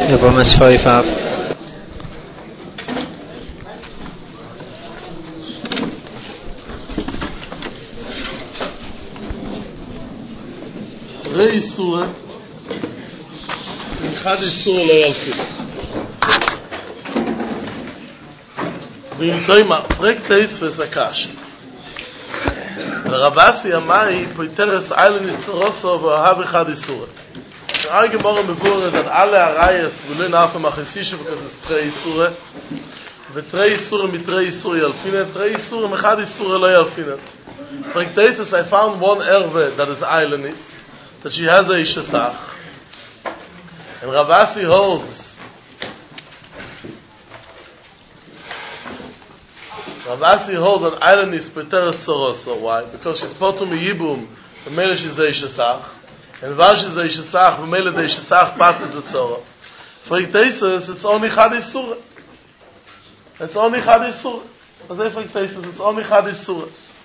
Yevamos 5 Rei Sura אחד איסור לא ילפיד ואם תוימה פרק טייס וסקש ורבסי אמרי פויטרס איילן איסורוסו ואוהב אחד איסור שרעי גמורה מבורר that alle הרייס ולין אף המחסישה because it's תרי איסורה ותרי איסורה מתרי איסור ילפינת תרי איסורה מחד איסורה לא ילפינת פרק טייס is I found one erve that is islandis that she has a Ishasach. And Ravasi holds that Island is Peteres Tzoroso. Why? Because she's Potum Yibum, the Mele she's a Ishasach. And while she's a Ishasach, the Mele the Ishasach part is the Tzoro. For Iktesis, it's only Chad Isura. It's only Chad Isura. As if Iktesis, it's only Chad Isura.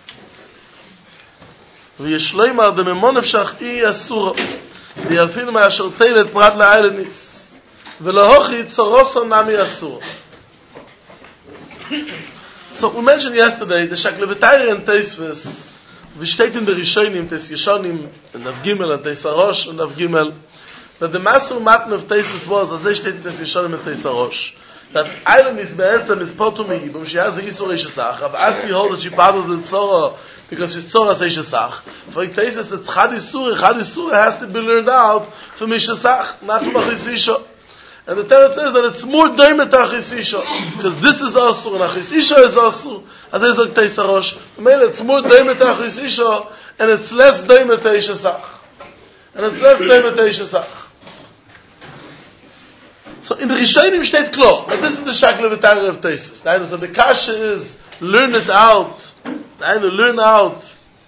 וישלמה דממון אפשך אי אסורו ויאלפין מאשר תלת פרט לאיילניס ולהוכי צורוסו נמי אסורו. So we mentioned yesterday the Shaklevetarian Teisves we state in the Rishonim Teis Yeshonim and Nav Gimel and Teis Arosh and Nav Gimel that the Masur Matan of Teisves was as they state in Teis Yeshonim and Teis Arosh that Eilenis be'etzem is Potum Yibum she has a Yisur Yishasach Rav Asi holds that she battles the Tzoro because she's Tzora Yishasach for it says that Chad Yisur has to be learned out from Yishasach not from Achisisha and the Torah says that it's more doimet Achisisha because this is Asur and Achisisha is Asur as I said Teis Arosh it's more doimet Achisisha and it's less doimet Yishasach So in the Rishonim steht klar that this is the Shaklevetarian of Tesis. So the kasha is learn it out. Learn out.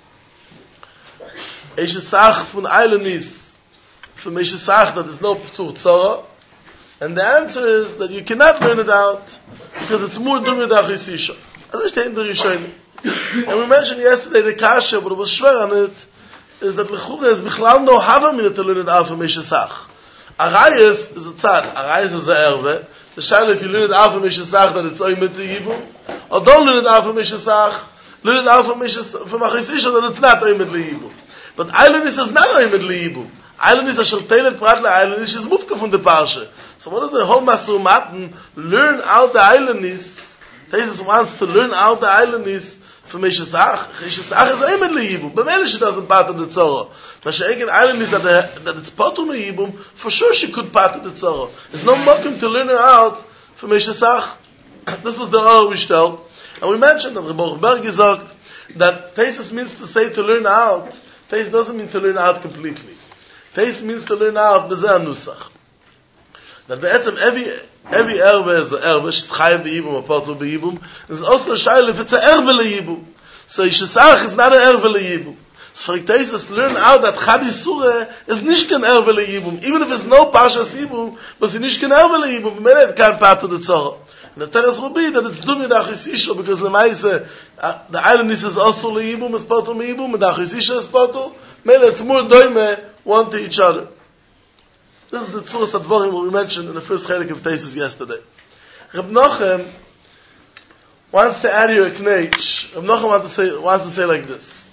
Eishesach von Eilenis from Eishesach that is no P'tur Tzora. And the answer is that you cannot learn it out because it's more dum with Achisisha. As I steht in the Rishonim. And we mentioned yesterday the kasha, but it was schwer on it, is that L'chura is Bichlal no hava minute to learn it out from Eishesach. Arayas is a tzad. Arayas is a erve. The shaila, if you learn it out from Mishasach, that it's oimet to Yibum, or don't learn it out from Mishasach, learn it out from Achisisha, that it's not oimet to Yibum. But Eilenis is not oimet to Yibum. Eilenis is shaltelet prat le Eilenis, she's mufka from the parsha. So what is the whole Masur Matan? Learn out the Eilenis. Tesis wants to learn out the Eilenis from Mishasach. Mishasach is oimet to Yibum. But maybe she doesn't part of the Tzorah. But she again Eilenis that it's Potum Yibum, for sure she could part of the Tzorah. There's no mokum to learn her out from Mishasach. This was the Or we stellt. And we mentioned that Rebbe Berg gesagt that Tesis means to say to learn out. Tesis doesn't mean to learn out completely. Tesis means to learn out b'zeh nusach. That be'etzem every erve is an erve, she's chayav b'yibum or potum b'yibum. There's also a shayla if it's an erve l'yibum. So Yishasach is not an erve l'yibum. So for Tesis learn out that Chad Yisura is nicht kein erve l'yibum. Even if it's no Parshas Yibum, but it's nicht kein erve l'yibum. Maybe it can't part of the Tzorah. And the Teres will be that it's dumi the Achisisha because Lemaise, the Eilenis is also l'yibum, is potum l'yibum, and the Achisisha is potum. Maybe it's more doime one to each other. This is the Tzuras Advarim what we mentioned in the first chelik of Tesis yesterday. Reb Nochem wants to add here a knech. Reb Nochem wants to say like this.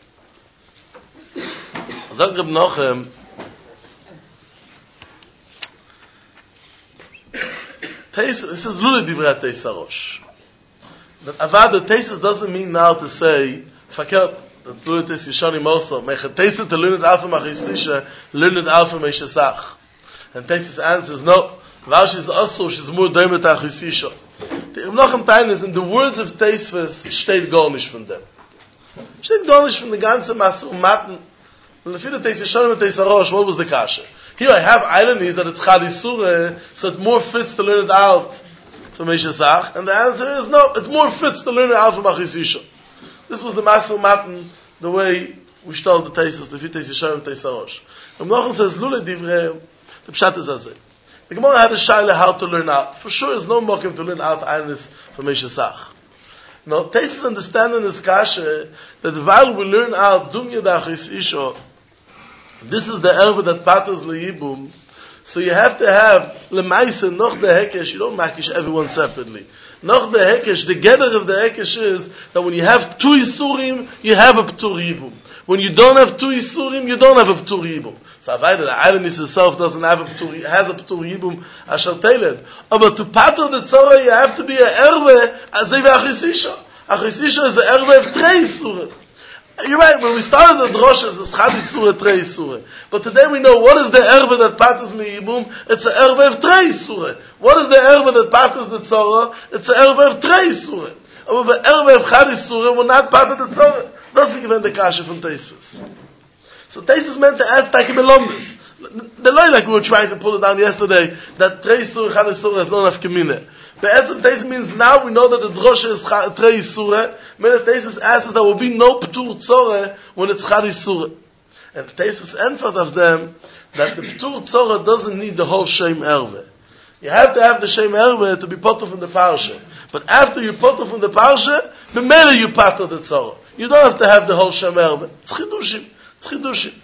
Sagt Reb Nochem, this is Lule Divrei Teis Arosh. That Avad, the Tesis doesn't mean now to say, Fakert, that Lule Teis Yeshonim also, Mechet Tesis to learn it out from Achisisha, learn it out from Eishesach. And Tesis answers, no, while she's also, she's more doimet Achisisha. The Reb Nochem Tain is, in the words of Teisves, steht gar nicht von them. Steht gar nicht von the ganze Masur Matan. What was the kasha? Here I have Eilenis that it's Chad Yisur, so it more fits to learn it out from Mishasach. And the answer is no, it more fits to learn it out from Achisisha. This was the Masur Matan, the way we stole the Tesis, the Teis Yeshonim and Teis Arosh. And Nochem says, Lule Divrei, the Pshat is azeh. The Gemara had a shaila how to learn out. For sure, there's no mokum to learn out Eilenis from Mishasach. Now, Tesis understanding this kasha, that while we learn out Dumya da Achisisha, this is the erva that patters leyibum. So you have to have lemaisa noch the hekesh. You don't makish everyone separately. Noch the hekesh. The gather of the hekesh is that when you have two isurim, you have a ptur yibum. When you don't have two isurim, you don't have a ptur yibum. So Avaida, the Eilanis itself doesn't have a ptur, has a ptur yibum asher teled. But to pater the tzara, you have to be a erbe azay ve'achisisha. Achisisha is a erbe of trei isurim. You're right, when we started the droshes, it's chad isura, trei isura. But today we know what is the erbe that patters me yibum, it's an erbe of trei isura. What is the erbe that patters the tzara? It's an erbe of trei isura. But the erbe of chad isura will not patter the tzara. Doesn't give the kasha from Teisvus. So Teisvus meant to ask Takim Elomdus. The lie like we were trying to pull it down yesterday, that trei isura, chad isura has no enough kemine. The answer of Teisvus means now we know that the drosha is trei isura. Meaning Teisvus asks there will be no ptur tzora when it's chad isura. And Teisvus answered of them that the ptur tzora doesn't need the whole shem erve. You have to have the shem erve to be potter from the parsha. But after you potter from the parsha, b'mele you patter the tzora. You don't have to have the whole shem erve. It's chidushim. It's chidushim.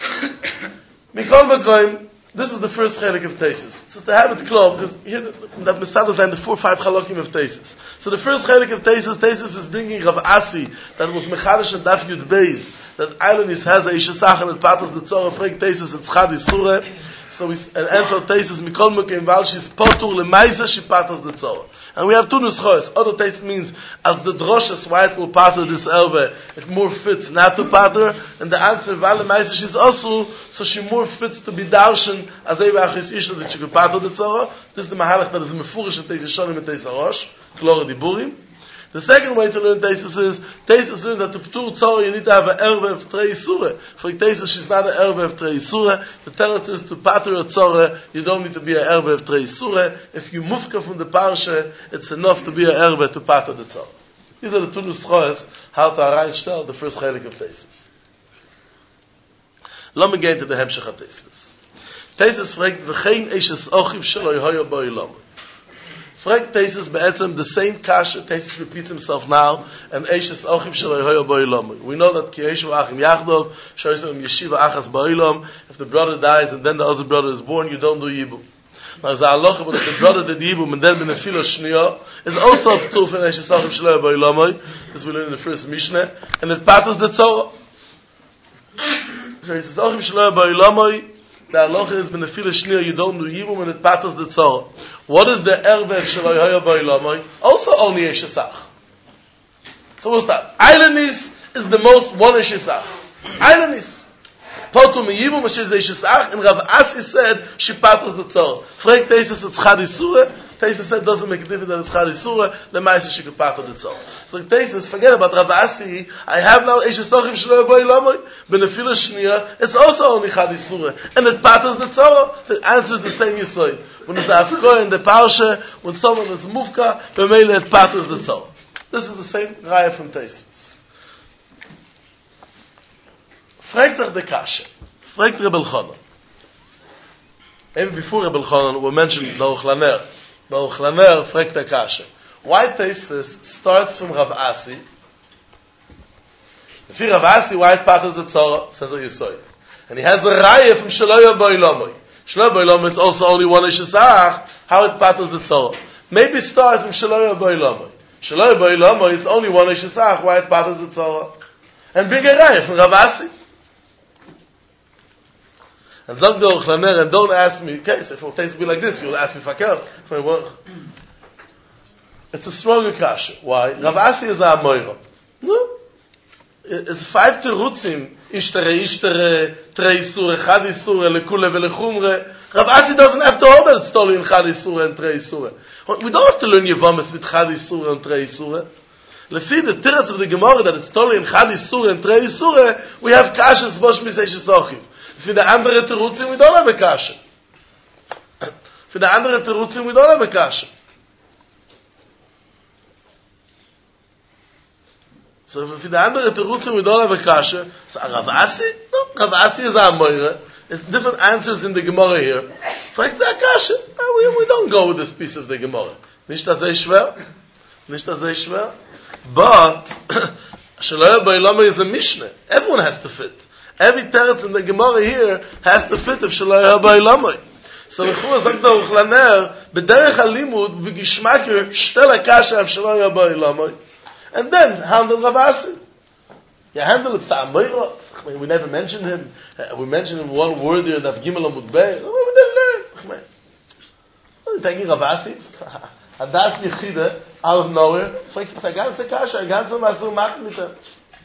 Mikol Bakoim, this is the first chelik of Tesis. So to have it clear, because here that Mesadas are the 4 or 5 chalokim of Tesis. So the first chelik of Tesis is bringing Rav Asi, that was Mechadish and Daf Yud Beis, that Eilanis has a Ishesach and it patters the Tzorah, Frek Tesis, it's Chad Yisura. So we answer Tesis, Mikol Bakoim, while she's potur lemaisa, she patters the Tzorah. And we have two nuschois. Other Tesis means, as the droshes, why it will patter this elbe, it more fits not to patter. And the answer, while lemaisa, she's also, so she more fits to be darshan, as Eva Achis Isha, that she could patter the Tzorah. This is the mahalach that is mefurish in Tesis Shonim and Tesis Arosh, Klora Diburim. The second way to learn Tesis learns that to ptur tzara you need to have an erve of trei isura. For Tesis, she's not an erve of trei isura. The teretz is to pater a tzara, you don't need to be an erve of trei isura. If you mufka from the parsha, it's enough to be an erve to pater the tzara. These are the two nuschoes how to arrange the first chelik of Tesis. Let me get into the hemshech of Tesis. Tesis fragt, v'chein eishes ochiv shelo yehoyo bo ilam. Fragt Tesis be'etzem the same kasha. Tesis repeats himself now, and Eishes Ochiv Shelo Yehoyo Bo'ilam. We know that Ki Yeshu Achim Yachdov Shoysim Yeshiva Achas Bo'ilam. If the brother dies and then the other brother is born, you don't do Yibum. Now the halacha, but if the brother did Yibum and then b'nefila shniya is also a ptur for Eishes Ochiv Shelo Yehoyo Bo'ilam. This we learn in the first Mishnah, and it patters the tzorah. Eishes Ochiv Shelo Yehoyo Bo'ilam. The halacha is b'nefila shniya, you don't do Yibum and it patters the tzorah. What is the erve of Shelo Yehoyo Bo'ilam? Also only a shesach. So what's that? Eilanis is the most one a shesach. Eilanis. Potu meyibum which is a shesach, and Rav Asi said she patters the tzorah. Frek Tesis it's chad isura. Tesis said doesn't make a difference that it's chad isura. The ma'aseh she could patter the tzorah. So Tesis, forget about Rav Asi. I have now a shesach of Shelo Yehoyo Bo'ilam. B'nefila shniya, it's also only chad isura, and it patters the tzorah. The answer is the same yisoid. When it's afkoy in the parsha, when someone is mufka, b'meile it patters the tzorah. This is the same raya from Tesis. Fragt sich the kasha. Fragt Rebbe Elchanan. Even before Rebbe Elchanan, we mentioned Baruch Laner. Baruch Laner fragt the kasha. Why Tesis starts from Rav Asi? If Rav Asi, why it patters the tzorah? Says the yisoid. And he has the raya from Shelo Yehoyo Bo'ilam. Shelo Bo'ilam, it's also only one shesach. How it patters the tzorah? Maybe start from Shelo Yehoyo Bo'ilam. Shelo Yehoyo Bo'ilam, it's only one shesach. Why it patters the tzorah? And bring a raya from Rav Asi. And Zog Baruch Laner, and don't ask me. Okay, so if it tastes be like this, you'll ask me fakel. It's a stronger kasha. Why? Rav Asi is a amoira. No. It's 5 terutzim. Ishtere, trei isure, chad isure, lekule velechumre. Rav Asi doesn't have to hold that it's totally in chad isure and trei isure. We don't have to learn Yevamis with chad isure and trei isure. Lefi the teretz of the Gemara that it's totally in chad isure and trei isure, we have kasha zvosh miseish sochiv. For the andere terutzim, we don't have a kasha. For the andere terutzim, we don't have a kasha. So for the andere terutzim, we don't have a kasha. So Rav Asi? No, Rav Asi is a moira. There's different answers in the Gemara here. Fragt the kasha. We don't go with this piece of the Gemara. Nicht das schwer. But Shelo Yehoyo Bo'ilam is a Mishnah. Everyone has to fit. Every teretz in the Gemara here has to fit of Shelo Yehoyo Bo'ilam. So l'chua sagt der Uchlaner, b'derech halimud, b'gishmak shtel hakasha av shelo yabo ilamoi. And then handle Rav Asi. You handle it Psa Amoira. We never mentioned him. We mentioned him one word here, Daf Gimel Amud Bey. We didn't learn. We're taking Rav Asi. Hadas Yechide, out of nowhere. Fragt Psa ganze Kasha, ganze Masur machen mit ihm.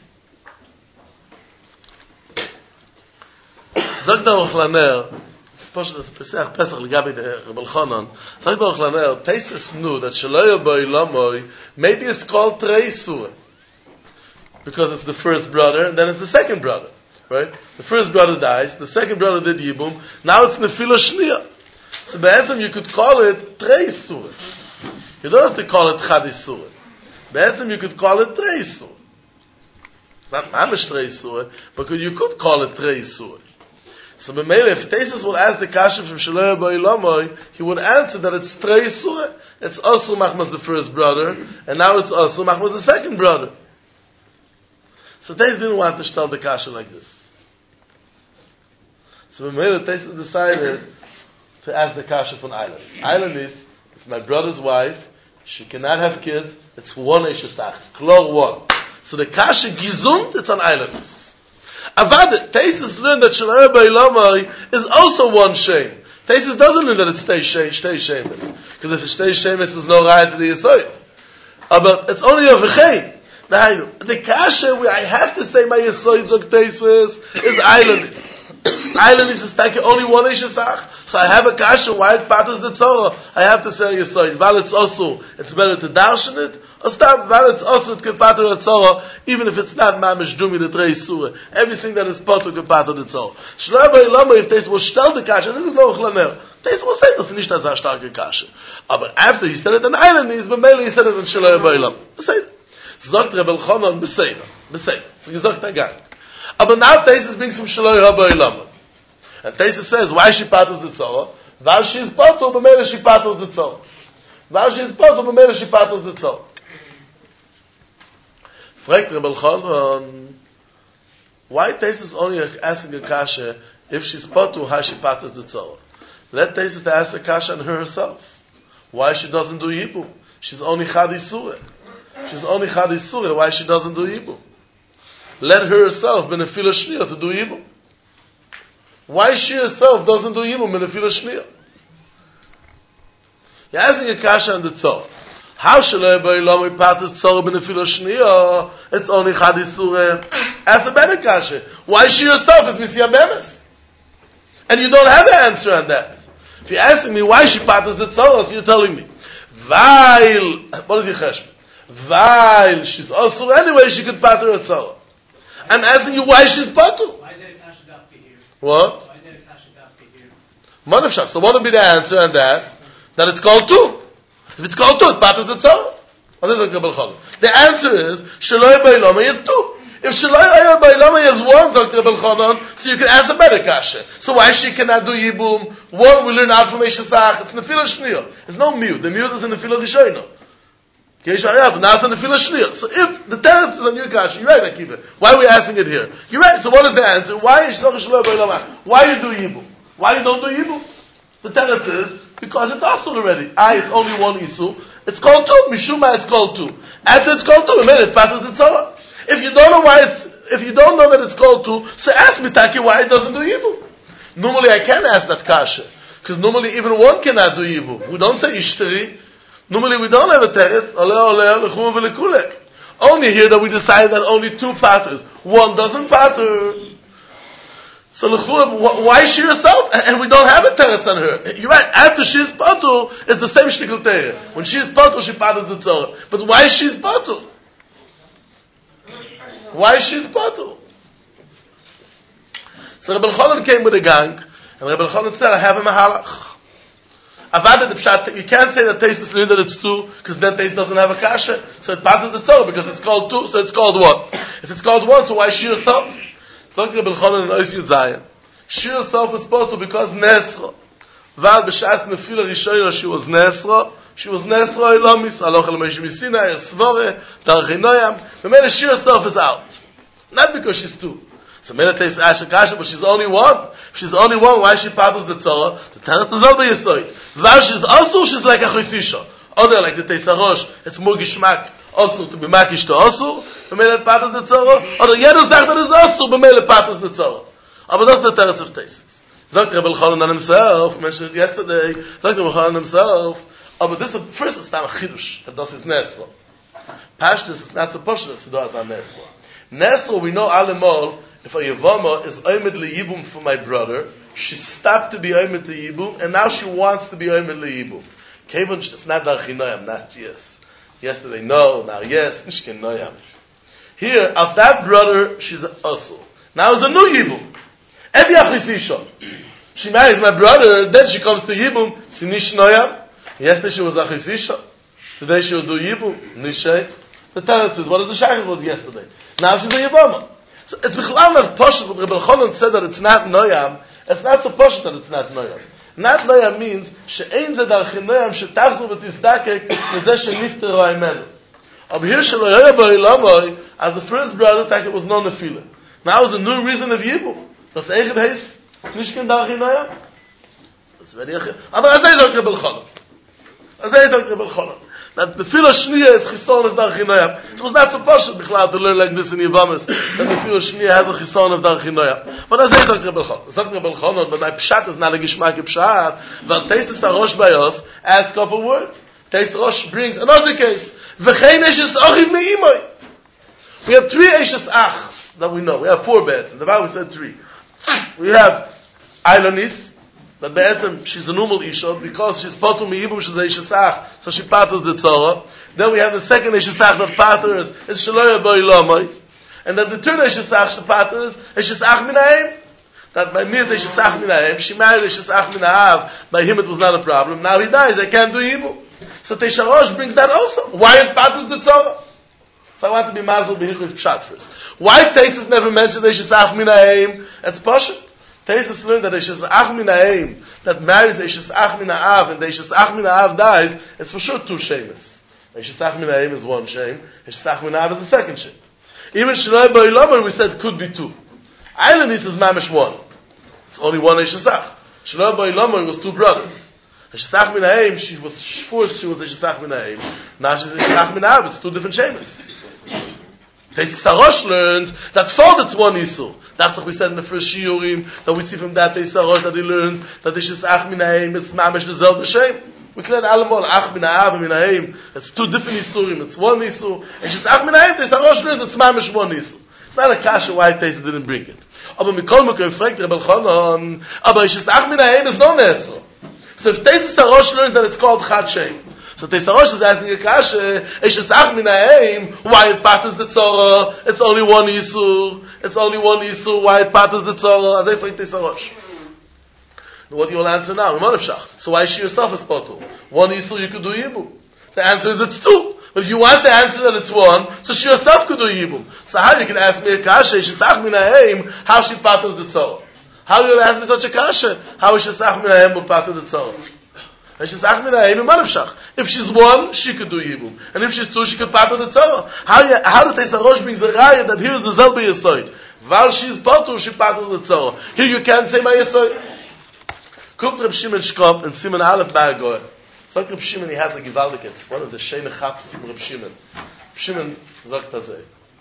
Sagt der Uchlaner, das Pesach Legabi der Rebel Chanan, sagt der Uchlaner, Teises nu, that Shelo Yabo Ilamoi, maybe it's called Trei Surah. Because it's the first brother, and then it's the second brother. Right? The first brother dies, the second brother did Yibum, now it's Nefila Shniya. So be'etzem you could call it Trei Surah. You don't have to call it Chadi Surah. Be'etzem you could call it Trei Surah. Not Mamish Trei Surah, but you could call it Trei Surah. So B'meile, if Tesis will ask the Kasha from Shelo Yabo Ilamoi, he would answer that it's Trei Surah. It's also Machmas the first brother, and now it's also Machmas the second brother. So Tesis didn't want to tell the Kasha like this. So B'meile, Tesis decided to ask the Kasha from Eilanis. Eilanis, it's my brother's wife, she cannot have kids, it's one Eishesach, it's Klor one. So the Kasha Gizund, it's an Eilanis. Avad, Tesis learned that Shelo Yabo Ilamoi is also one shame. Tesis doesn't learn that it stays shameless. Because if it stays shameless, there's no right to the Yesod. But it's only a V'chein. The Kasha where I have to say my Yesod Zog Tesis is Eilanis. Eilanis is taking only one Eishesach. So I have a Kasha, why it patters the Tzorah? I have to say Yesod. Val it's also, it's better to darshan it. Or stop, val it's also, it could patter the Tzorah, even if it's not Mamish Dumi, the Trei Surah. Everything that is potter could patter the Tzorah. Shelo Yabo Ilamoi, if Tesis will tell the Kasha, this is no Uchlaner. Tesis will say, das ist nicht as a starke Kasha. But after he said it in Eilanis, but mainly he said it in Shelo Yabo Ilamoi. Beseder. Sagt Rebel Chanan, Beseder. So he sagt again. But now Tesis brings from Shelo Yabo Ilamoi. And Tesis says, why she patters the Tzorah? While she is potter, but mainly she patters the Tzorah. While she is potter, but mainly she patters the Tzorah. Fragt Rebel Chanan, why Tesis only asking a Kasha if she's potter, how she patters the Tzorah? Let Tesis ask a Kasha on her herself. Why she doesn't do Yibum? She's only Chadi Surah. She's only Chadi Surah, why she doesn't do Yibum? Let her herself be Nefila Shniya to do Yibum. Why she herself doesn't do Yibum in Nefila Shniya? You're asking a Kasha on the Tzorah. How Shelo Yabo Ilamoi patters Tzorah in Nefila Shniya? It's only Chadi Surah. Ask the better Kasha. Why she herself is Misiya Bemes? And you don't have an answer on that. If you're asking me why she patters the Tzorah, so you're telling me, Weil, what is your cheshbon? Weil she's also anyway, she could patter her Tzorah. I'm asking you why she's patter. Why did Kasha Dafka here? What? Why did Kasha Dafka here? Manavshah. So what would be the answer on that? That it's called two. If it's called two, it patters the Tzorah. The answer is, Shelo Yabo Ilamoi is two. If Shelo Yabo Ilamoi is one, Dr. Rebel Chanan, so you can ask a better Kasha. So why she cannot do Yibum? One we learn out from Eishesach. It's Nefila Shniya. There's no mute. The mute is in Nefila Rishono. Not in Nefila Shniya. So if the tenants is on your Kasha, you're right, Akiva. Why are we asking it here? You're right. So what is the answer? Why is Shelo Yabo Ilamoi? Why you do Yibum? Why you don't do Yibum? The tenants is because it's asul already. It's only one isu. It's called two. Mishuma, it's called two. After it's called two, a minute it passes the Tzorah. If you don't know if you don't know that it's called two, so ask me, Taki, why it doesn't do Yibum. Normally I can ask that Kasha. Because normally even one cannot do Yibum. We don't say Ishtari. Normally we don't have a teretz. Only here that we decide that only two patters. One doesn't patter. So why she herself? And we don't have a teretz on her. You're right. After she's patur, it's the same shtickle teretz. When she's patur, she patters the Tzorah. But why she's patur? Why she's patur? So Rebel Chanan came with a gang, and Rebel Chanan said, I have a mahalach. Avad the pshat. You can't say that Tesis learned that it's two, because then Tesis doesn't have a kasha. So it patters the Tzorah, because it's called two, so it's called one. If it's called one, so why she herself? So Rebel Chanan and Ois Yud Zayin. She herself is patur because Nesra. Val b'shas Nefila Rishono she was Nesra. She was Nesra Ilamis, Aloch El Moshe Sinai, Svore, Tarchinoyam. The man she herself is out. Not because she's two. So Mela takes Asher Kasha, but she's only one. If she's only one, why she paddles the Tzara? The Tanat is all by Yisoid. While she's also, she's like a Chosisha. Other like the Teisarosh, it's more Gishmak, also to be Makish to also, Mela paddles the Tzara. Other Yedus Dachtar is also, but Mela paddles the Tzara. But that's the Teretz of Teisis. Zakt Rebbe Elchanan on himself, mentioned it yesterday, Zakt Rebbe Elchanan himself, but this is first it's not a Chidush, that does is Nesra. Pashtus is not so Pashtus to do as a Nesra. Nesra, we know Alemol, if a Yevama is Oymed Liyibum for my brother, she stopped to be Oymed to Yibum, and now she wants to be Oymed Liyibum. Kevon, it's not Darchinoyam, not yes. Yesterday, no, now yes, Nishkin Noyam. Here, of that brother, she's also. Now it's a new Yibum. Every Achisisha. She marries my brother, then she comes to Yibum, Sinish Noyam. Yesterday she was Achisisha. Today she will do Yibum, Nishay. The Teretz is, what is the Shaykhs was yesterday? Now she's a Yibama. So it's Bichlal not Poshut, but Rebbe Elchanan said that it's not Noyam. It's not so Poshut that it's not Noyam. Not Noyam means, she'ein ze darchin Noyam, she'tachzu v'tizdakek, v'zeh she'nifteru ha'imenu. But here she lo yoyah b'olamoi, as the first brother, it was no Nefila. Now is a new reason of Yibum. Das Eichet heißt, nicht kein Darchin Noyam. Das wäre ja, aber as er sagt Rebbe Elchanan. Rebbe Elchanan. That the Nefila Shniya is Chisson of Darchin Noyam. It was not so possible Bichlal to learn like this in Yevamis, that the Nefila Shniya has a Chisson of Darchin Noyam. But as er sagt Rebbe Elchanan. Sagt Rebbe Elchanan, but my Pshat is not a Gishmak Pshat, but Teistes HaRosh Bayos adds a couple words. Teistes HaRosh brings another case. V'chein Eshes Achiv Me'imoi. We have 3 Eshes Achs that we know. We have 4 beds. In the Bible we said 3. We have Ailonis, that Be'etzem, she's a normal Isha, because she's Potu Me'ibum, she's a Ishesach, so she patters the Tzara. Then we have the second Ishesach that patters, is Shaloya Bo'ilamai. And then the third Ishesach she patters, is Ishesach Mina'im. That by me is Ishesach Mina'im, she married Ishesach Mina'av, by him it was not a problem. Now he dies, I can't do Ibum. So Teisharosh brings that also. Why it patters the Tzara? So I want to be Mazel B'Hilchus Pshat first. Why Teisus never mentioned Ishesach Mina'im? It's Pasha. Teisus learned that Ishesach Mina'im, that marries Ishesach Mina'av, and the Ishesach Mina'av dies, it's for sure 2 shames. Ishesach Mina'im is 1 shame, Ishesach Mina'av is the 2nd shame. Even Shlomo Bo'ilamar, we said could be 2. Ailonis is Mamish 1. It's only 1 Ishesach. Shlomo Bo'ilamar was 2 brothers. Ishesach Mina'im, she was forced, she was Ishesach Mina'im. Now she's Ishesach Mina'av, it's 2 different shames. Teistes HaRosh learns that for it's 1 Isur. That's what we said in the first Shiurim, that we see from that Teistes HaRosh that he learns that it's Ach Mina'im, it's Mamish L'zel B'Shem. We cleared Alamol, Ach Mina'av and Mina'im. It's 2 different Isurim, it's 1 Isur. It's Ach Mina'im, Teistes HaRosh learns it's Mamish 1 Isur. It's not a kasha why Teistes didn't bring it. Aber Mikol Mekom fragt Rebbe Elchanan, aber it's Ach Mina'im is no Nesra. So if Teistes HaRosh learns that it's called Chad Shem. So Teistes HaRosh is asking a kasha, Eshesach Mina'im, why it patters the Tzara? It's only 1 Isur. It's only 1 Isur, why it patters the Tzara? As I think Teistes HaRosh. What do you will answer now? So why she herself is potul? 1 Isur you could do Yibum. The answer is it's 2. But if you want the answer that it's 1, so she herself could do Yibum. So how you can ask me a kasha, Eshesach Mina'im, how she patters the Tzara? How you will ask me such a kasha? How Eshesach Mina'im will patter the Tzara? If she's 1, she could do Yibum. And if she's 2, she could patter the Tzara. How the Teistes HaRosh brings the raya that here is the Zel B'Yesoid. While she's Potu, she patters the Tzara. Here you can't say my Yesoid. Kommt Reb Shimon Shkop and Simon Aleph Ba'agoy. Sagt Reb Shimon, he has a Givaldik. It's one of the Shene Chaps from Reb Shimon. Reb Shimon sagt Azeh.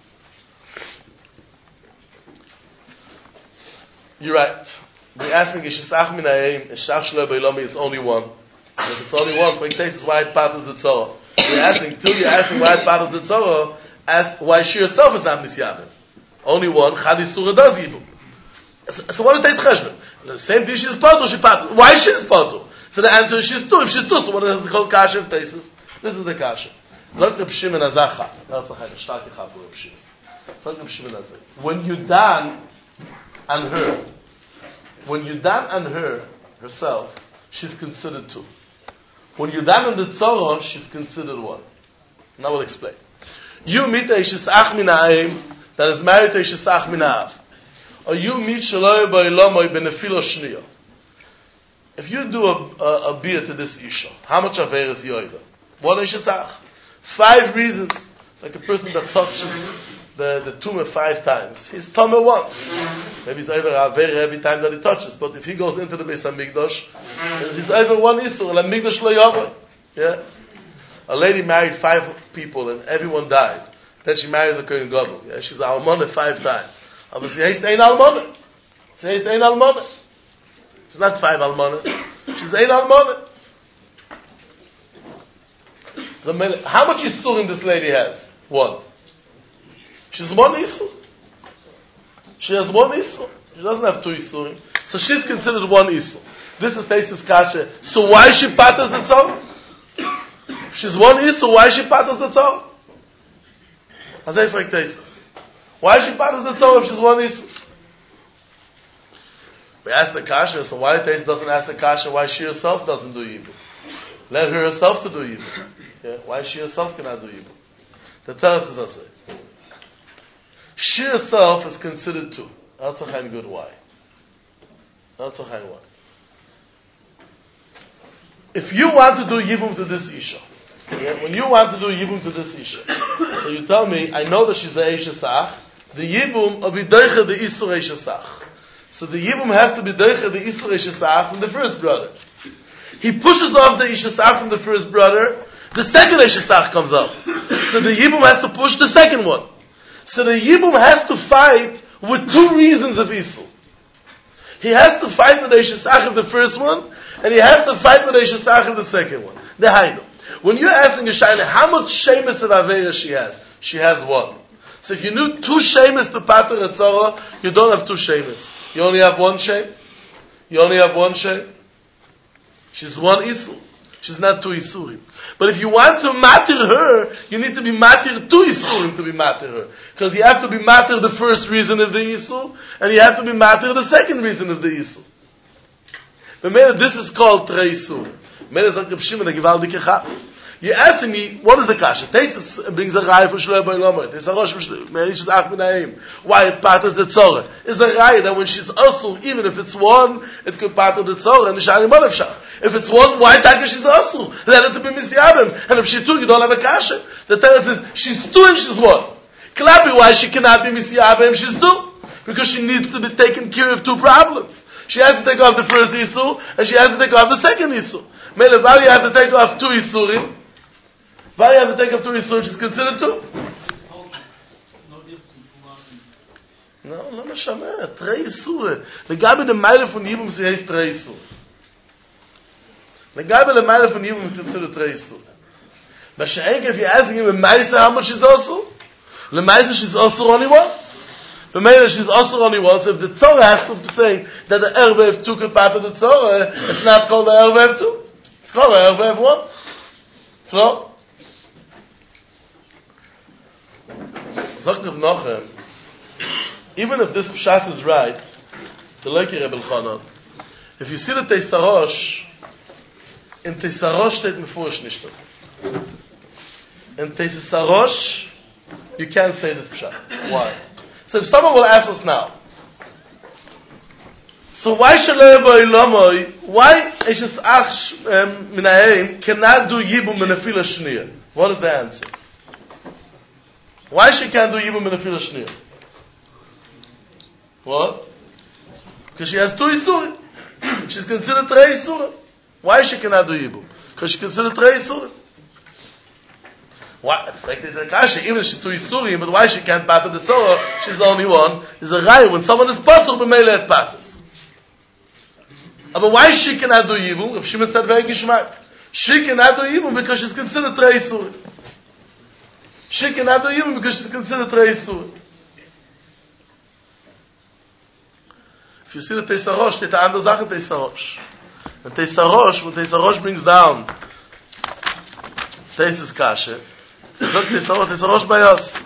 You're right. We're asking Ishesach Mina'im, Eshach Shlo B'Ilami is only 1. And if it's only 1, for in cases why it patters the Tzara. You're asking why it patters the Tzara, ask why she herself is not Nisyabim. Only 1, Chad Yisura does Yibum. So what is Teis Cheshbon? The same thing, she's Potu, she patters. Why she's Potu? So the answer is she's 2. If she's 2, so what is it called Kasha of Teisus? This is the Kasha. Zog Reb Shimon Azacha. That's a starke Chab of Reb Shimon. Zog Reb Shimon Azacha. When you dan on her, herself, she's considered 2. When you dan on the Tzara, she's considered 1. Now we'll explain. You meet a Ishesach Mina'im that is married to Ishesach Mina'av. Or you meet Shaloy Bo'ilamai Benefilo Shniya. If you do a beer to this Isha, how much Aver is Yoida? 1 Ishesach. 5 reasons, like a person that touches the tumor 5 times. He's tumor once. Maybe it's over a very heavy time that he touches, but if he goes into the Beis HaMikdash, he's over one Isur, and HaMikdash lo yavai. Yeah? A lady married 5 people and everyone died. Then she marries a Kohen Gadol. Yeah? She's almana 5 times. Aber sie heißt ein almana. Sie heißt ein almana. She's not 5 almanas. She's ein almana. How much Isurim this lady has? 1. She's 1 Isur. She has 1 Isur. She doesn't have 2 Isurim. So she's considered 1 Isur. This is Teisus Kasha. So why she patters the Tzorah? If she's 1 Isur, why she patters the Tzorah? Azay fragt Teisus. Why she patters the Tzorah if she's 1 Isur? We ask the Kasha, so why Teisus doesn't ask the Kasha why she herself doesn't do Yibum? Let her herself to do Yibum. Yeah? Why she herself cannot do Yibum? The Teretz is Azay. She herself is considered 2. That's a kind of good why. That's a kind of why. If you want to do Yibum to this Isha, yeah, when you want to do Yibum to this Isha, so you tell me, I know that she's a Eisha Sach, the Yibum will be Deicha the Isur Eisha Sach. So the Yibum has to be Deicha the Isur Eisha Sach from the first brother. He pushes off the Eisha Sach from the first brother, the second Eisha Sach comes up. So the Yibum has to push the second one. So the Yibum has to fight with 2 reasons of Isur. He has to fight with the Eisha Sach of the first one, and he has to fight with the Eisha Sach of the second one. Nehainu. When you're asking a Shaila, how much Shemus of Aveira she has? She has 1. So if you need 2 Shemus to Pater Etzorah, you don't have 2 Shemus. You only have 1 Shem. You only have 1 Shem. She's 1 Isur. She's not 2 Isurim. But if you want to matter her, you need to be matter 2 Isurim to be matter her. Because you have to be matter the first reason of the Isur, and you have to be matter the second reason of the Isur. But this is called Trei Isur. You're asking me, what is the kasha? Teisus brings a raya for Shloi Boi Lomar. There's a rosh Meish's Ach Minayim. Why it patters the tzorah? It's a raya that when she's asur, even if it's 1, it could patter the tzorah and the shani malav shach. If it's 1, why taka she's asur? Let her to be misyabim. And if she's 2, you don't have a kasha. The Torah says, she's 2 and she's 1. Klabi, why she cannot be misyabim? She's 2. Because she needs to be taken care of 2 problems. She has to take off the first Isur, and she has to take off the second Isur. Mele, why you have to take off 2 Isurim? Why you have to take off 2 Isurim? She's considered 2. No, לא משנה, 3 Isurim. לגבי למעלה von Yibum, sie heißt 3 Isurim. לגבי למעלה von Yibum, it's considered 3 Isurim. But if you're asking him, how much she's also? Lemaisa, she's also only once. The matter she's also only once. If the Tzorah has to say that the Ervev 2 could part of the Tzorah, it's not called the Ervev 2. It's called the Ervev 1. So, Sagt Reb Nochem, even if this Pshat is right, the Leiki Reb Elchanan, if you see the Teisarosh, in Teisarosh steht mefurish nicht das. In Teisarosh, you can't say this Pshat. Why? So if someone will ask us now, so why Eishes Ach Minayim cannot do Yibum in a Fila Shniyah? What is the answer? Why she can't do Yibum in a Fila Shniyah? What? Because she has 2 Isurim. She's considered 3 Isurim. Why she cannot do Yibum? Because she considered 3 Isurim. Why? The fact is, even if she's 2 Isurim, but why she can't pater the Tzorah? She's the only one. Is a Rai. When someone is pater, b'meila it paters. But why she cannot do Yibum? Rav Shimon said very gishmak. She cannot do Yibum because she's considered 3 Isurim. She cannot do Yibum because she's considered 3 Isurim. If you see the Teisarosh, it's another Sache Teisarosh. And Teisarosh, when Teisarosh brings down Teisus Kashe, sagt Teisarosh bei us.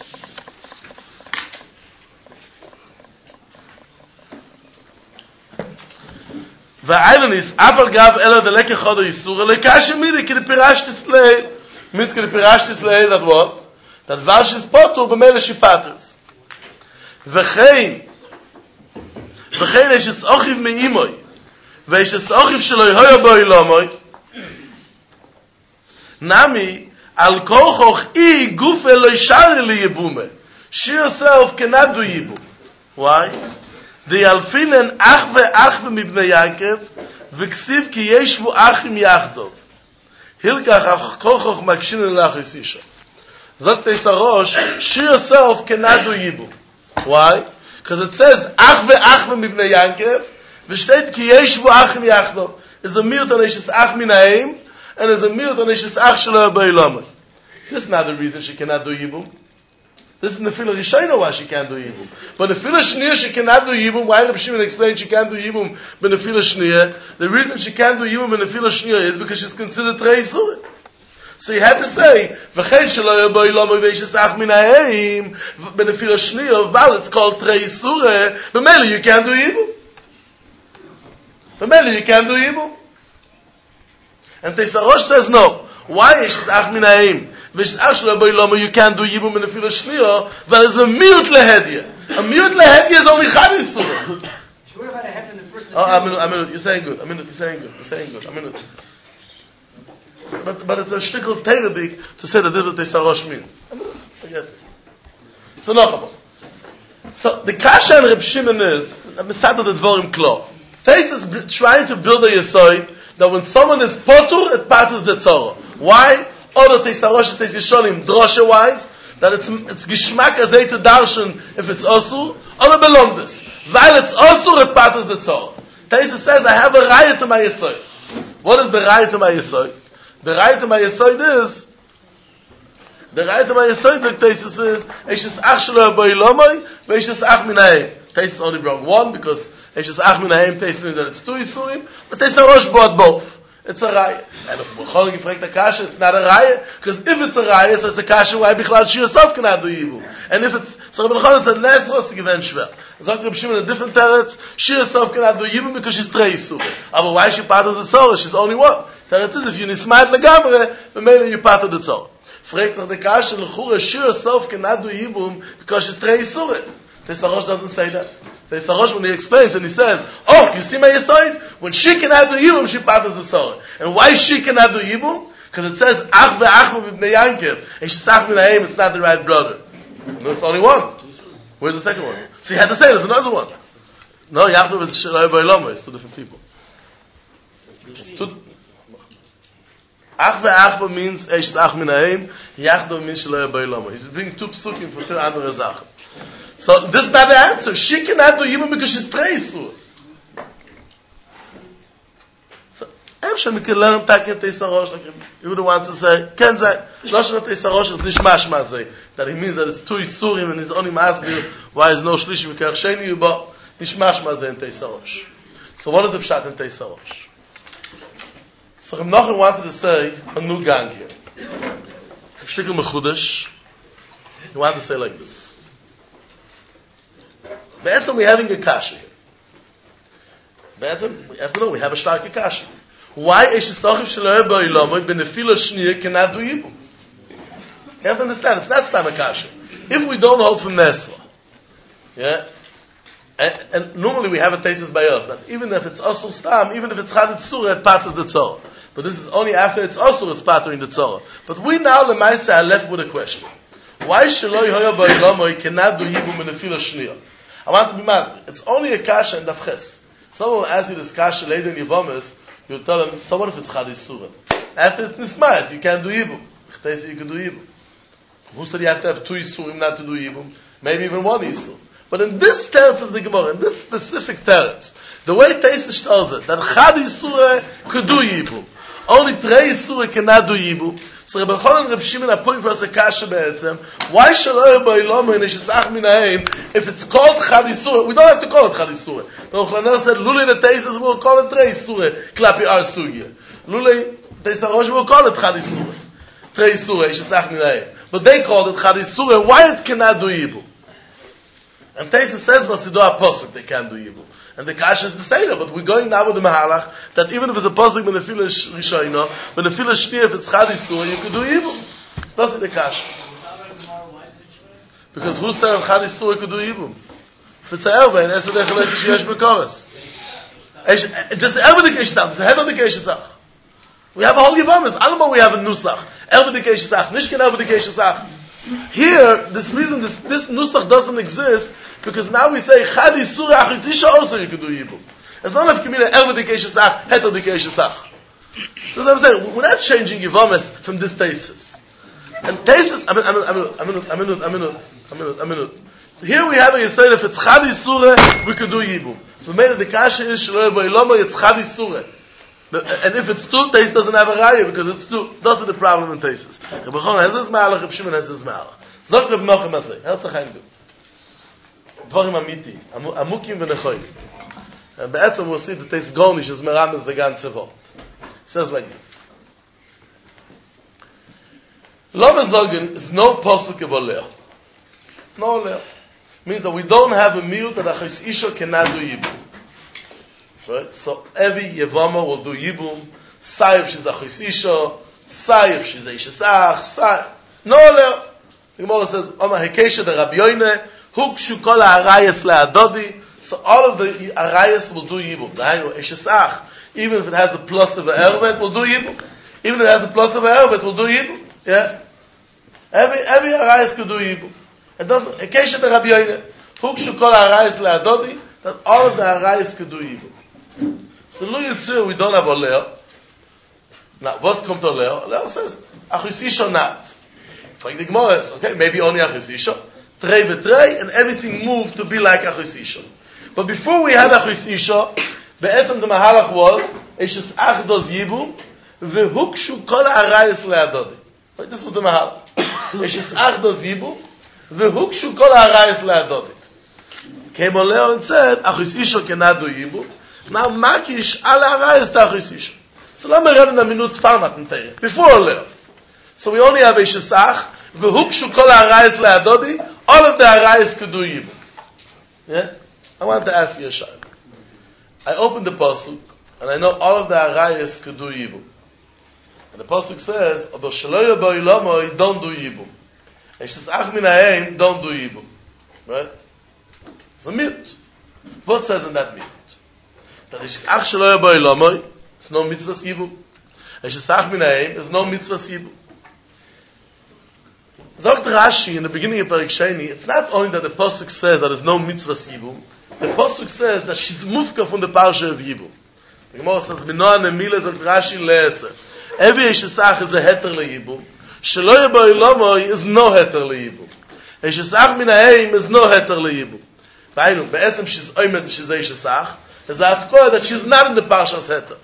והאילן is אבל גב אלא דלקה חודו איסור אלא קשה מירי כי לפירשת סלעי means כי לפירשת סלעי that what? that דבר שספוטו במילא שיפטרס וכן יש אוכיב מאימוי ויש אוכיב שלו היה בו אילומוי נמי על כוחוך אי גוף אלו ישר לי יבומה she herself cannot do Yibum. Why? The Alfinen Achve Mibnei Yankov, V'ksiv ki yeshvu achim yachdov. Hilkach ach kochoch makshinin lachis isha. Sagt Eisarosh, she herself cannot do Yibum. Why? Because it says, Achve Mibnei Yankov, V'shteit ki yeshvu achim yachdov. Is a miut on Eishes Ach min ha'im, and is a miut on Eishes Ach shelo ba'olamai. This is not the reason she cannot do Yibum. This is the Nefila Rishayna why she can't do Yibum. But Nefila Shniya she cannot do Yibum. Why Reb Shimon explained she can't do Yibum by Nefila Shniya? The reason she can't do Yibum by Nefila Shniya is because she's considered Trei Surah. So you had to say, V'chein shelo ba'olamai v'eishes Ach min ha'im, by Nefila Shniya, but it's called Trei Surah, but mainly you can't do Yibum. But mainly you can't do Yibum. And Teisarosh says no. Why is Ach min ha'im? You can't do Yibum in the Nefila Shniya, but it's a miut lehedya. A miut lehedya is only Chadi Surah. What about a half in the first? Oh, you're saying good. You're saying good. But it's a shtickle teredik to say that this is what Teisarosh means. I get it. So Nachama. So the Kasha and Reb Shimon is, Mesad of the Dvorim Klo. Teis is trying to build a Yesoid that when someone is potur, it patters the Tzorah. Why? Or the Teisarosh Teis Yisholim, drosha wise, that it's Gishmak Azay to Darshan if it's Osur, or the Belongdus. While it's Osur, it patters the Tzorah. Teis says, I have a raya to my Yesoid. What is the raya to my Yesoid? The raya to my Yesoid is, like Teis says, Eishes Ach Shelo ba'olamai, Ve'eishes Ach min ha'im. Teis only brought one, because Eishes Ach min ha'im, Teis means that it's two Yisurim, but Teisarosh brought both. It's a raya. And if Bechol gefragt a kasha, it's not a raya, because if it's a raya, so it's a kasha, why Bichlal she herself cannot do Yibum. And if it's, so Rabbi Bechol said, Nesros, it's given schwer. Zok Reb Shimon a different teretz, she herself cannot do Yibum because she's Trei Yisurim. But why she part of the Tzorah? She's only one. Teretz is, if you nismat legamre, then you part of the Tzorah. Fragt sich the kasha, L'chura, she herself cannot do Yibum because she's Trei Yisurim. Teisarosh doesn't say that. Teisarosh, when he explains and he says, oh, you see my Yesoid? When she cannot do Yibum, she patters the Tzorah. And why she cannot do Yibum? Because it says, Ach ve'ach mibnei Yankov. And she's Ach min ha'im, it's not the right brother. No, it's only one. Where's the second one? So you had to say there's another one. No, Yaakov is Shelo ba'olamai. It's two different people. It's two. Ach ve'ach means she's Ach min ha'im. Yaakov means Shelo ba'olamai. He's bringing two psukim for two andere Sachen. So this is not the answer. She cannot do Yibum because she's Trei Yisurim. So, we can learn Taket Teisarosh, like Yehuda wants to say, Ken Zay, Loshen Teisarosh is Nish Mashma Zay, that he means that it's two Yisurim and he's only Masbir, why is no Shlishi V'kerach Sheni Yubo, Nish Mashma Zay in Teisarosh. So what is the Pshat in Teisarosh? So Reb Nochum wanted to say a new gang here. It's a Shtikl Mechudesh. He wanted to say like this. Be'etzem we're having a kasha here. Be'etzem, we have to know, we have a stark kasha. Why Eishes Achiv Shelo ba'olamai b'Nefila Shniya cannot do Yibum? You have to understand, it's not stam a kasha. If we don't hold from Nesra, yeah, and normally we have a thesis by us, that even if it's Osur Stam, even if it's Chadit Surah, it patters the Tzorah. But this is only after it's Osur, it's pattering the Tzorah. But we now, Lemaisa, are left with a question. Why Shelo ba'olamai cannot do Yibum b'Nefila Shniya? I want to be masbir. It's only a kasha in Davches. Someone will ask you this kasha later in Yevomis, you tell them, so what if it's Chadis Surah? After it's Nismat, you can't do Yibum. They say you can do Yibum. Who said you have to have two Yisurim not to do Yibum? Maybe even one Yisur. But in this teretz of the Gemara, in this specific teretz, the way Teisish tells it, that Chadis Surah could do Yibum. Only Trei Yisurim cannot do Yibum. So Reb Elchanan and Reb Shimon are putting for us a kasha be'etzem. Why Shelo ba'olamai Eishes Ach min ha'im if it's called Chadis Surah? We don't have to call it Chadis Surah. The Ochlaner said, Lulei the Teises will call it Trei Surah. Klapi our sugya. Lulei Teisarosh will call it Chadis Surah. Trei Surah, Eishes Ach min ha'im. But they called it Chadis Surah. Why it cannot do Yibum? And Teises says, Vasido HaPosuk, they can't do Yibum. And the kasha is beseder, but we're going now with the mahalach that even if it's a pasuk b'Nefila Rishayna, b'Nefila Shniya, if it's Chadis Surah, you can do Yibum. That's the kasha. Because who said Chadis Surah could do Yibum? If it's a Erva, and Esed Echelech Sheyesh Bekoros. Just the Erva the Keshizach, it's the head of the Keshizach. We have a whole Yevamis. Alma we have a Nusach. Erva the Keshizach, Nishken Erva the Keshizach. Here, this reason, this nusach doesn't exist, because now we say, Chad Yisur Achis Isha, also you can do Yibum. It's not enough Kamina, Erva Dikei Shesach, Heter Dikei Shesach. That's what I'm saying. We're not changing Yivames from this thesis. And thesis, a minute. Here we have a Yisrael, if it's Chad Yisur, we can do Yibum. So maybe the Kasha is, Shelo Yebo Iloma, it's Chad Yisur. And if it's two, Tais doesn't have a raya because it's two. That's the problem in Taisis. Reb Chon has his malach, Reb Shimon has his malach. Zog Reb Nochem Asay. Herzlich Chaim Dvarim Amiti. Amukim v'nechoim. And be'etzem we'll see that Tais Gornish is meram is the ganze Wort. It says like this. Lo mezogen is no posuk of Oleo. No Oleo. Means that we don't have a miut that Achis Isha cannot do Yibum. Right? So every Yevama will do Yibum, Sai if she's Achis Isha, Sai if she's Eishesach, Sai. No, no. The Gemara says, Oma Hekesha de Rabbi Yoine, Hukshu kol ha'arayas le'adodi, so all of the arayas will do Yibum. Dahainu, Eishesach, even if it has a plus of a Ervet, will do Yibum. Even if it has a plus of a Ervet, will do Yibum. Yeah? Every arayas could do Yibum. It doesn't, Hekesha de Rabbi Yoine, Hukshu kol ha'arayas le'adodi, that all of the arayas could do Yibum. So Lu Yitzur, we don't have Oleo. Now, what's come to Oleo? Oleo says, Achis Isha not. Like the Gemara is, okay, maybe only Achis Isha. Trei v'trei, and everything moved to be like Achis Isha. But before we had Achis Isha, be'etzem the Mahalach was, Eishes Achdos Yibum, v'hukshu kol ha'arayis le'adodi. Right, this was the Mahalach. Eishes Achdos Yibum, v'hukshu kol ha'arayis le'adodi. Came Oleo and said, Achis Isha cannot do Yibum. Now, Makish, ala arayas ta'achis Isha. So let me read in a minute farmat in Teireh. Before Oleo. So we only have Eishesach, v'hukshu kol ha'arayas le'adodi, all of the arayas could do Yibum. Yeah? I want to ask you a shayla. I opened the Pasuk, and I know all of the arayas could do Yibum. And the Pasuk says, Obo shelo yebo ilomo, don't do Yibum. Eishesach min ha'eim, don't do Yibum. Right? It's a mit. What says in that mit? That Eishesach shelo yebo ilomo, it's no mitzvah Yibum. Eishesach min ha'eim, it's no mitzvah Yibum. Zogt Rashi in the beginning of Perek Sheni, it's not only that the Pasuk says that there's no mitzvah Yibum, the Pasuk says that she's mufka from the parsha of Yibum. The Gemara says, Minoa nemile zogt Rashi le'eser. Every Eishesach is a heter le'Yibum. Shelo yebo ilomo is no heter le'Yibum. Eishesach min ha'eim is no heter le'Yibum. Vainu, be'etzem she's oimed she's Eishesach, there's a hafkoah that she's not in the parsha's heter.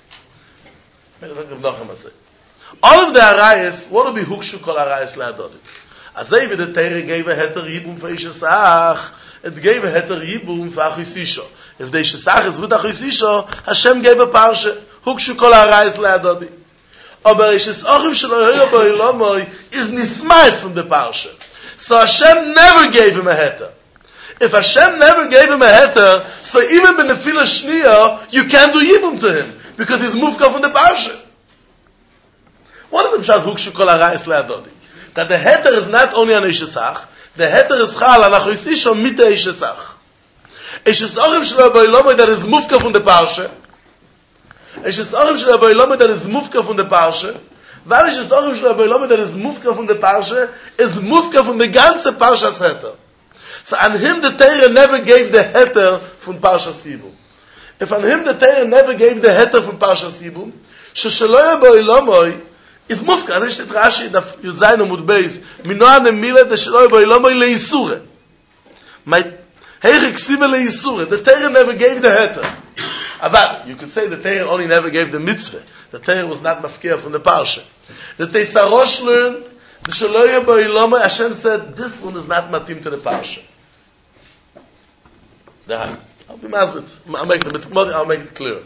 All of the arayas, what will be hukshu kol arayas le'adodi? Azay the Torah gave a heter Yibum for Eishesach, it gave a heter Yibum for Achis Isha. If the Eishesach is with Achis Isha, Hashem gave a parsha, hukshu kol arayas le'adodi. Aber Eishesachim shelo yebo ilomo is nismait from the parsha. So Hashem never gave him a heter. If Hashem never gave him a heter, so even in the Nefila Shniya, you can't do Yibum to him, because he's mufka from the parsha. One of them shall hukshu kol arayas le'adodi. That the heter is not only on Eishesach, the heter is chal on Achis Isha mit the Eishesach. Eishesachim shelo yebo ilomo that is mufka from the parsha. Eishesachim shelo yebo ilomo that is mufka from the parsha. Weil Eishesachim shelo yebo ilomo that is mufka from the parsha is mufka from the ganze parsha's heter. So on him the Torah never gave the heter from Parshas Yibum. If on him the Torah never gave the heter from Parshas Yibum, shelo yebo ilomo is mufka. As steht Rashi, da Yudzayin Amud Beis, Minoa nemile de shelo yebo ilomo leisure. My heiche ksive leisure. The Torah never gave the heter. Aval, you could say the Torah only never gave the mitzvah. The Torah was not mafkir from the parsha. The Teisarosh learned the shelo yebo ilomo. Hashem said this one is not matim to the parsha. I'll be masbet. I'll make it clear.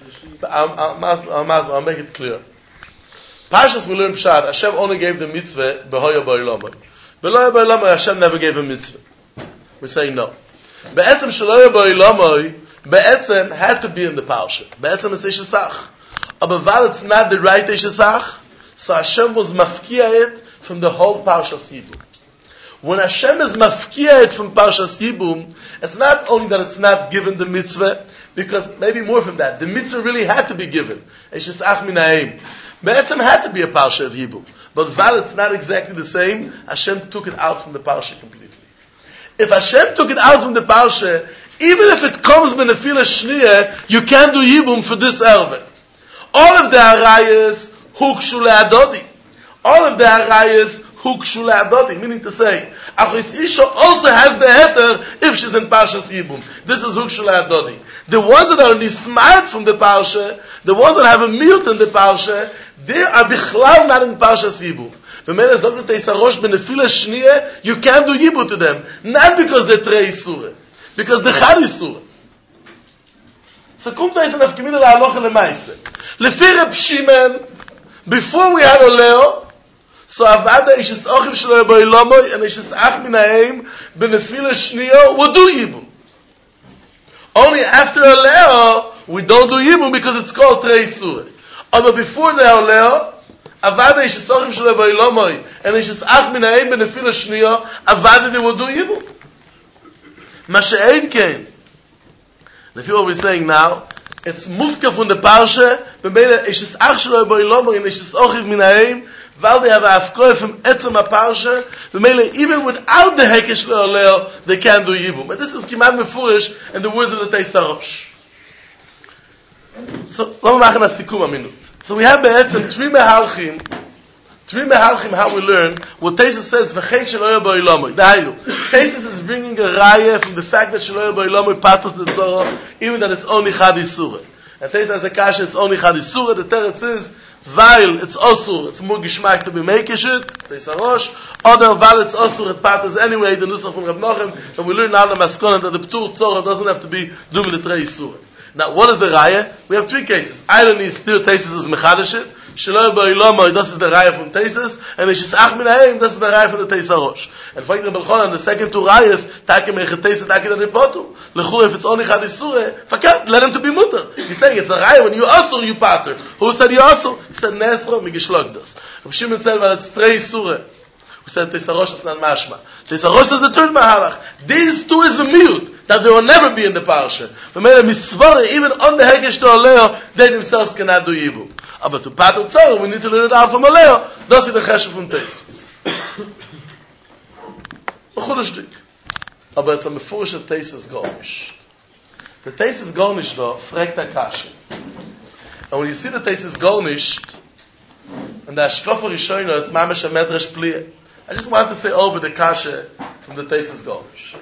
I'll make it clear. Parshas we learn Pshat, Hashem only gave the mitzvah Behoya Ba'ilomai. Behoya Ba'ilomai, Hashem never gave a mitzvah. We say no. Be'etzem Shaloya Ba'ilomai, Be'etzem had to be in the Parsha. Be'etzem is Eishesach. Aber while it's not the right Eishesach, so Hashem was mafkia it from the whole Parshas Yibum. When Hashem is mafkia it from Parshas Yibum, it's not only that it's not given the mitzvah, because maybe more from that, the mitzvah really had to be given. Eishesach min ha'eim. Be'etzem had to be a parsha of Yibum. But while it's not exactly the same, Hashem took it out from the parsha completely. If Hashem took it out from the parsha, even if it comes with Nefila Shniya, you can't do Yibum for this Erve. All of the Arayas, Hukshu Le'adodi. All of the Arayas, Hukshu Le'adodi. Meaning to say, Achis Isha also has the heter if she's in Parshas Yibum. This is Hukshu Le'adodi. The ones that are nismart from the Parsha, the ones that have a mute in the Parsha, they are Bichlal not in Parshas Yibum. You can't do Yibum to them. Not because they're Trei Surah. Because the Chad is Surah. So kommt da ist auf Gemine la Halacha lemaise. Lefi Reb Shimon, before we had Oleo, so Avada ish es Ochiv shelo Boilomoy, and ish es Ach min Haim, benefila Shniyo, would do Yibum. Only after Oleo, we don't do Yibum because it's called Trei Surah. But before the Oleo, Avada ish es Ochiv shelo Boilomoy, and ish es Ach min Haim, benefila Shniyo, Avada they will do Yibum. Mashe'en kein. If you know what we're saying now, it's mufka from the parsha, b'meila ish es ach shelo boilomo, and ish es ochiv min ha'im, while they have a afkoy from etzem ha-parsha, b'meila even without the hekesh le'oleo, they can't do yibum. And this is kimat mefurish in the words of the Teis HaRosh. So, lo machen a sikum a minute. So we have be'etzem three mehalchim how we learn what Tesis says v'chein shelo boilomo. Dahainu, Tesis is bringing a raya from the fact that shelo boilomo patos the tzorah, even that it's only chad isura. And Tesis has a kasha, it's only chad isura. The teretz is while it's osur, it's more gishmak to be makish it. Teis HaRosh. Other while it's osur, it patos anyway. The nusach from Reb Nochem, and we learn now the maskon that the ptur tzorah doesn't have to be doing the trei isura. Now, what is the raya? We have three cases. Either is still Tesis is mechadeshit. Shelo boilomo, this is the raya from Tesis, and ish es ach min ha'im, this is the raya from the Teis HaRosh. And for example, the second two rayas, takim echet Tesis, takim the ripotu. Lechur, if it's only chad isure, fakat, let him to be mutter. He's saying it's a raya when you asur, you pater. Who said you asur? He said nesro, migishlogdos. Reb Shimon said, well, it's trei isure. We said Teis HaRosh is not mashma. Teis HaRosh is the third mahalach. These two is a mute that they will never be in the parsha. Even on the hekesh to Oleo, they themselves cannot do yibu. But to pater tzorah, we need to learn it out from Oleo. Das is the chesed from Tesis. B'chudosh Aber it's a mefurish Tesis garnished. The Tesis garnished though, fragt Akashi. And when you see the Tesis garnished, and the Ashkofa Rishoyno, it's mamash a medrash pliya. I just want to say over the kasha from the Tesis garnished.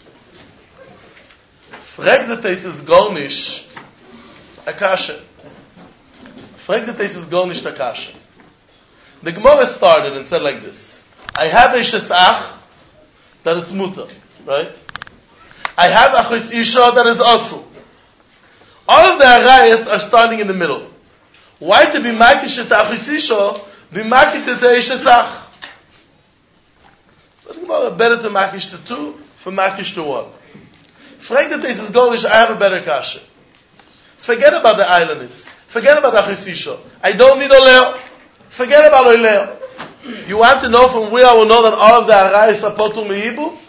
Frag the Tesis garnished Akasha. Frag the Tesis garnished Akasha. The Gemara started and said like this: I have a shesach that it's mutter, right? I have a chos isha that is asu. All of the arayas are starting in the middle. Why to be makish et achos isha, be makish et shesach? So the Gemara better to makish to two, for makish to one. Frag the Tesis garnished, I have a better kasha. Forget about the islanders. Forget about achos isha. I don't need oleo. Forget about oleo. You want to know from where I will know that all of the arayas are potul meibu?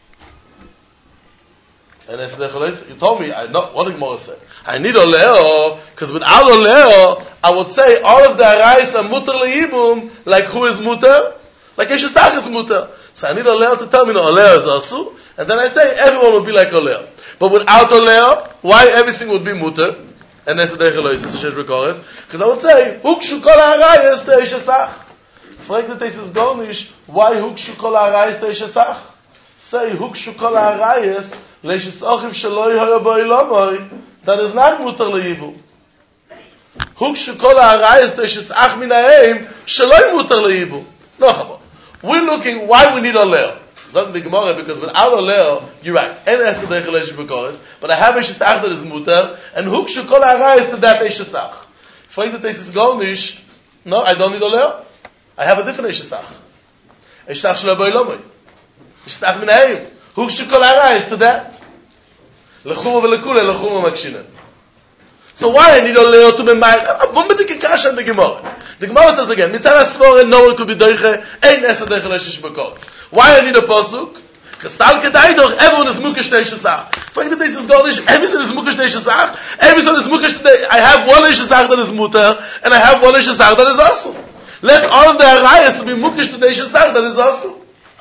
And I said, you told me, I know what the Gemara said. I need oleo, because without oleo, I would say all of the arayas are muter leibum, like who is muter? Like Eshesach is muter. So I need oleo to tell me that oleo is asu, and then I say everyone will be like oleo. But without oleo, why everything would be muter? And I said, because I would say, hukshu kol ha'arayas to Eshesach. Frag the Tesis garnished, why hukshu kol ha'arayas to Eshesach? Say hukshu kol ha'arayas le'eshesochiv sheloi hoyo bo'ilomoy, that is not muter le'ibu. Hukshu kol ha'arayas to Eshesach min ha'eim sheloi muter le'ibu. No chabo. We're looking why we need oleo. It's not the Gemara because without oleo, you're right. But I have Eshesach that is muter, and hukshu kol ha'arayas to that Eshesach. Frag the Tesis garnished, no, I don't need oleo. I have a different Eshesach. Eshesach shelo bo'ilomoy. Eshesach min ha'eim. Hukshu kol ha'arayas to that. Lechuma v'lekule, lechuma makshina. So why I need oleo to be ma'id? One bit kasha in the Gemara. The Gemara says again, mitzad asmore, no one could be doiche, ein esed doiche leshish b'koros. Why I need a pasuk? Because sal kedai doch, everyone is mukesh to Eshesach. Frag the Tesis garnished, everyone is mukesh to Eshesach, everyone is mukesh to, I have one Eshesach that is muter, and I have one Eshesach that is asu. Let all of the arayas to be mukdish to the Eishes Ach, that is also.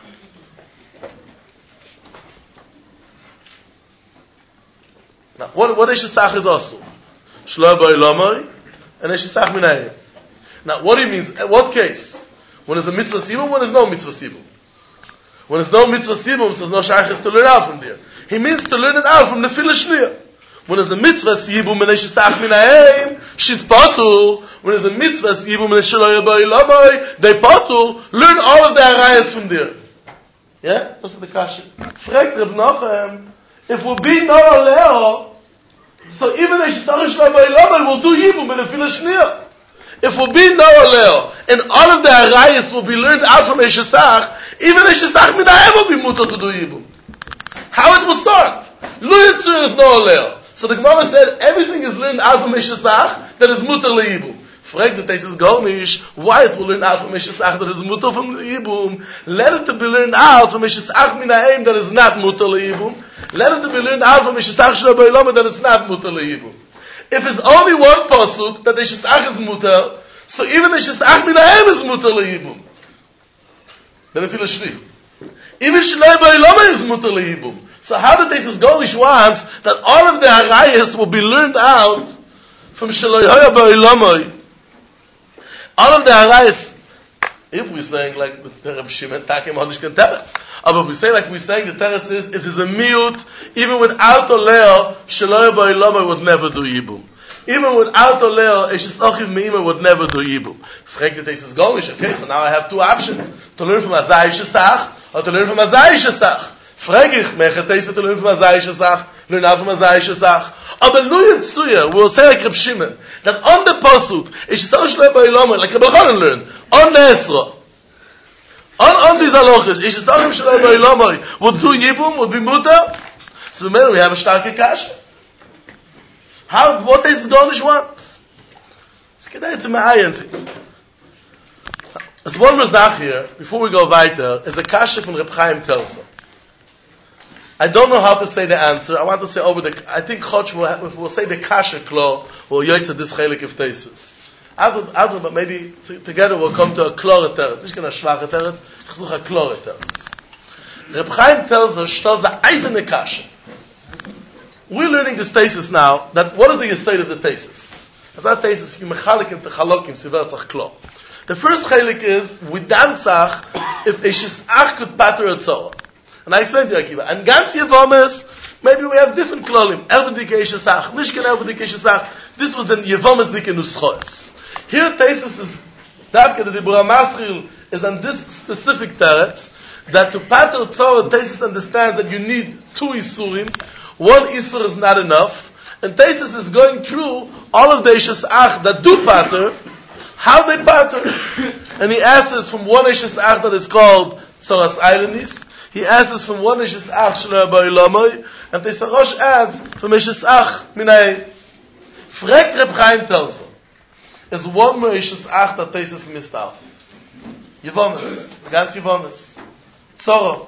Now, what Eishes Ach is also? Shlo b'ay lamay, and Eishes Ach minayim. Now, what do you mean? What case? When there's a mitzvah sibum, when there's no mitzvah sibum. When there's no mitzvah sibum, so there's no shaykhis to learn out from there. He means to learn it out from the Nefila Shliya. When there's a mitzvah sibum, and Eishes Ach minayim, she's patur. When there's a mitzvah sibum, and shlo b'ay lamay, they patur. Learn all of the arayas from there. Yeah? That's the kasha. Fragt Reb Nachem, if we'll be no aleo, so even Eishes Ach shlo b'ay lamay will do yibum in the Nefila Shliya. If we'll be no aleo, and all of the arayas will be learned out from Eishes Ach, even Eishes Ach minayim will be mutar to do yibum. How it will start? Lo yitzur is no aleo. So the Gemara said everything is learned out from Eishes Ach that is mutar leibum. Frag the Teisus Gornish, why it will learn out from Eishes Ach that is mutar from leibum? Let it to be learned out from Eishes Ach minayim that is not mutar leibum. Let it to be learned out from Eishes Ach shlo b'ay lamay that is not mutar leibum. If it's only one pasuk that Eishes Ach is mutar, so even Eishes Ach minayim is mutar leibum. Then if you shlich. Even Shloi b'ay lamay is mutar leibum. So how the Teisus Gornish wants that all of the arayas will be learned out from Shloi b'ay lamay. All of the arayas, if we're saying like the Reb Shimon Takim Hadishkan Teretz, but if we say like we're saying the Teretz is, if it's a miut, even without Oleo, Shloi b'ay lamay would never do yibum. Even without Oleo, Eishes Achiv Meimah would never do yibum. Frag the Teisus Gornish, okay, so now I have two options. To learn from Azai Eishes Ach, or to learn from Azai Eishes Ach. Frag ich, mechet Teisus to learn from Azai Eishes Ach, learn out from Azai Eishes Ach. Aber Lu Yitzuya, we'll say like Reb Shimon, that on the Pasuk, Eishes Ach Shloi b'ay lamay, like Reb Chanan learned, on the Esra, on these halachas, Eishes Ach Shloi b'ay lamay, would do yibum, would be mutar. So we have a starke kasha. What Teisus Gornish wants? It's kedai to me'ayin. There's one razach here, before we go weiter, is a kasha from Reb Chaim Telsa. I don't know how to say the answer. I want to say I think Choch will say the kasha klo, will yoytze this chelik of Teisus. But maybe together we'll come to a klore teretz. Nicht gonna schwache teretz, ich suche a klore teretz. Reb Chaim Telsa stellt ze eisene kasha. We're learning this thesis now, that what is the estate of the thesis? As that thesis, you mechalik into chalokim, sivertzach klo. The first chalik is, we danzach, if Eishes Ach could pater a tzorah. And I explained to you, Akiva, and ganz Yevomes, maybe we have different klolim. Erbedik Eishes Ach, Nishken Erbedik Eishes Ach. This was the Yevomes dik in Uschoes. Here thesis is, Davke, the Dibura Masril, is on this specific teretz, that to pater tzorah, thesis understands that you need two isurim. One Isur is not enough, and Teisus is going through all of the Eishes Ach that do pater, how they pater. And he asks us from one Eishes Ach that is called Tzoras Eilenis, he asks us from one Eishes Ach Shloi b'ay lamay, and Teisus Rosh adds from Eishes Ach minayim. Frek Reb Chaim Telsa, is one more Eishes Ach that Teisus missed out. Yevomes, ganz Yevomes. Tzorah.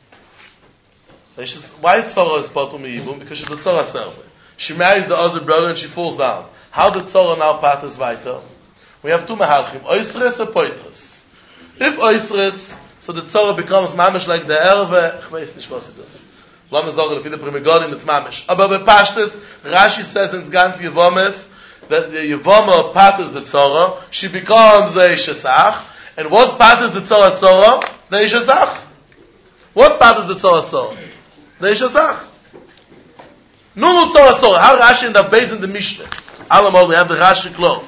Why Tzorah is part of Yibum? Because she's a Tzorah server. She marries the other brother and she falls down. How did Tzorah now part is weiter? We have two Mahalchim, Oisres or Poitres. If Oisres, so the Tzorah becomes mamish like the Erve, ich weiß nicht, was it is. Lass mich sagen, viele Primigodim, it's mamish. Aber bei Pashtes, Rashi says in ganz Yevomes, that the Yevoma patters the Tzorah, she becomes the Eishes Ach, and what patters the Tzorah? The Eishes Ach. What patters the Tzorah? The Eishes Ach. No Tzorah. How Rashi end up based in the Mishnah? Allemal, we have the Rashi Klo.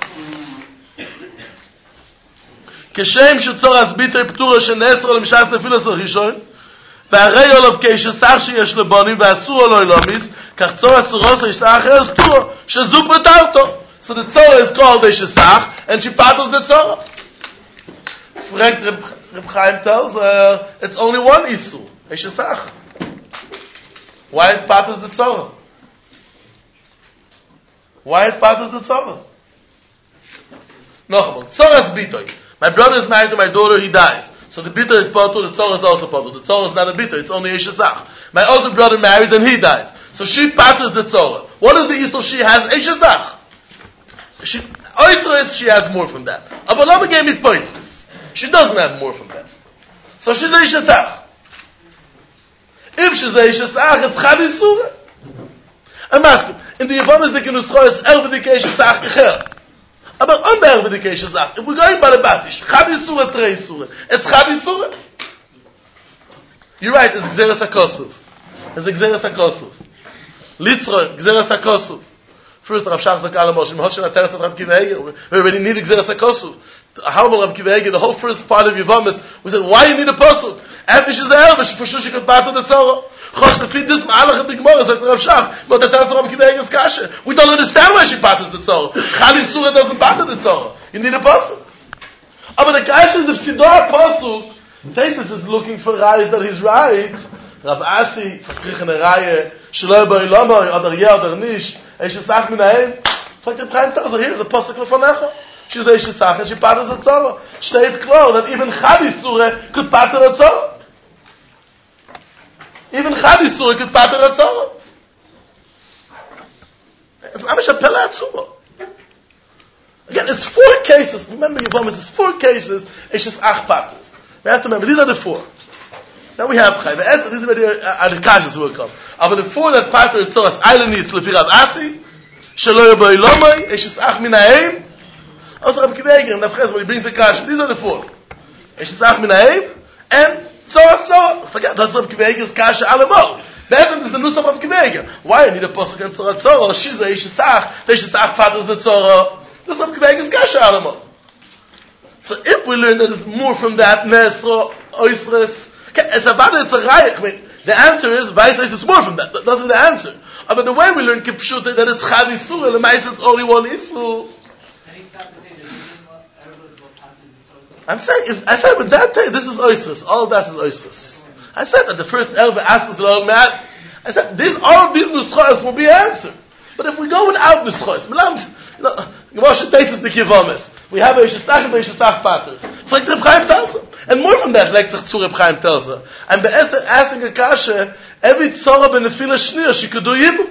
Keshem shetzorah zbitei p'tura shenesra l'mishas nefilas l'rishon והרי עליו כאיש אח שיש לבונים ואסור לו אלומיס כך צורah tzorot איש אח יש p'tura שזו פטרתו. So the tzorah is called איש אח and she patters the tzorah. Frank Reb Chaim tells it's only one issue, איש אח. Why it patters the tzorah? Why it patters the tzorah? Nochmal, tzorah's bitoi. My brother is married to my daughter, he dies. So the bitoi is patur, the tzorah is also patur. The tzorah is not a bitoi, it's only Eishes Ach. My older brother marries and he dies. So she patters the tzorah. What is the issue she has? Eishes Ach. She has more from that. Aber Lama gave me points. She doesn't have more from that. So she's a Ishasach. If she's a Ishasach, it's Chad Yisura. I'm asking, in the Yavamas the Kenuscha is Erbe Dike Ishasach Kecher. But on the Erbe Dike Ishasach, if we're going by the Batish, Chad Yisura, Trei Yisura, it's Chad Yisura. You're right, it's Gzeres HaKosov. It's Gzeres HaKosov. Litzroy, Gzeres HaKosov. First, Rav Shach Zakal Moshe, Moshe Nateretz of Rav Kiva Eger. We already need Gzeres HaKosov. How about Rav Kiva Eger, the whole first part of Yavamas, we said, why you need a pasuk? After she's there, but for sure she could battle the Tzorah. Chosh to feed this Ma'alach and the Gemara, said Rav Shach, but the Nateretz of Rav Kiva Eger's kasha. We don't understand why she battles the Tzorah. Chali Surah doesn't battle the Tzorah. You need a pasuk. But the kasha is if Sidor pasuk, Tesis is looking for Rayas that he's right. Rav Asi, Fakrich in a Raya, Shaloi Ba'ilama, Adar Yeh, Adar Nish, Eishesach Minahem. Fragt Reb Chaim Telzer, here's a pasuk lefanecha. She's Eishesach and she battles the Tzorah. Steht klar that even Chad Yisura could battle the Tzorah. Even Chad Yisura could battle the Tzorah. It's Amish Apela Atzuma. Again, it's 4 cases. Remember, Yavamas, it's 4 cases, Eishesach battles. We have to remember, these are the 4. Now we have Chai. These are the Kashas who will come. But the 4 that pattern is Tzoras Eilenis, Lefi Rav Asi, Shaloi Ba'ilomai, Eishesach Minahem, also Rav Kiva Eger, and Nafches, when he brings the Kasha. These are the 4. Eishesach Minahem, and Tzoras Tzorah. Forget, that's Rav Kiva Eger's Kasha Alamor. That is the Nusach of Rav Kiva Eger. Why I need a Pasuk and Tzoras Tzorah? She's a Eishesach, the Eishesach patters the Tzorah. That's Rav Kiva Eger's Kasha Alamor. So if we learn that it's more from that, Nesro, Oisres, it's about it's a Rayach. I mean, the answer is, Vaisais is more from that. That doesn't the answer. But the way we learn Kipshute, that it's Chad Yisur, the Mais it's only one Yisur. I'm saying, I said with that, this is Oisres. All that is Oisres. I said that the first Elva asks the Lord Matt. I said, all of these Nuschos will be answered. But if we go without Nuschos, we have a Yishasach and a Yishasach Paters. It's like Reb Chaim Telzer. And more from that, like to Reb Chaim Telzer. And Be'eser asking a kasha, every tzorah benefila shniya, she could do yibu.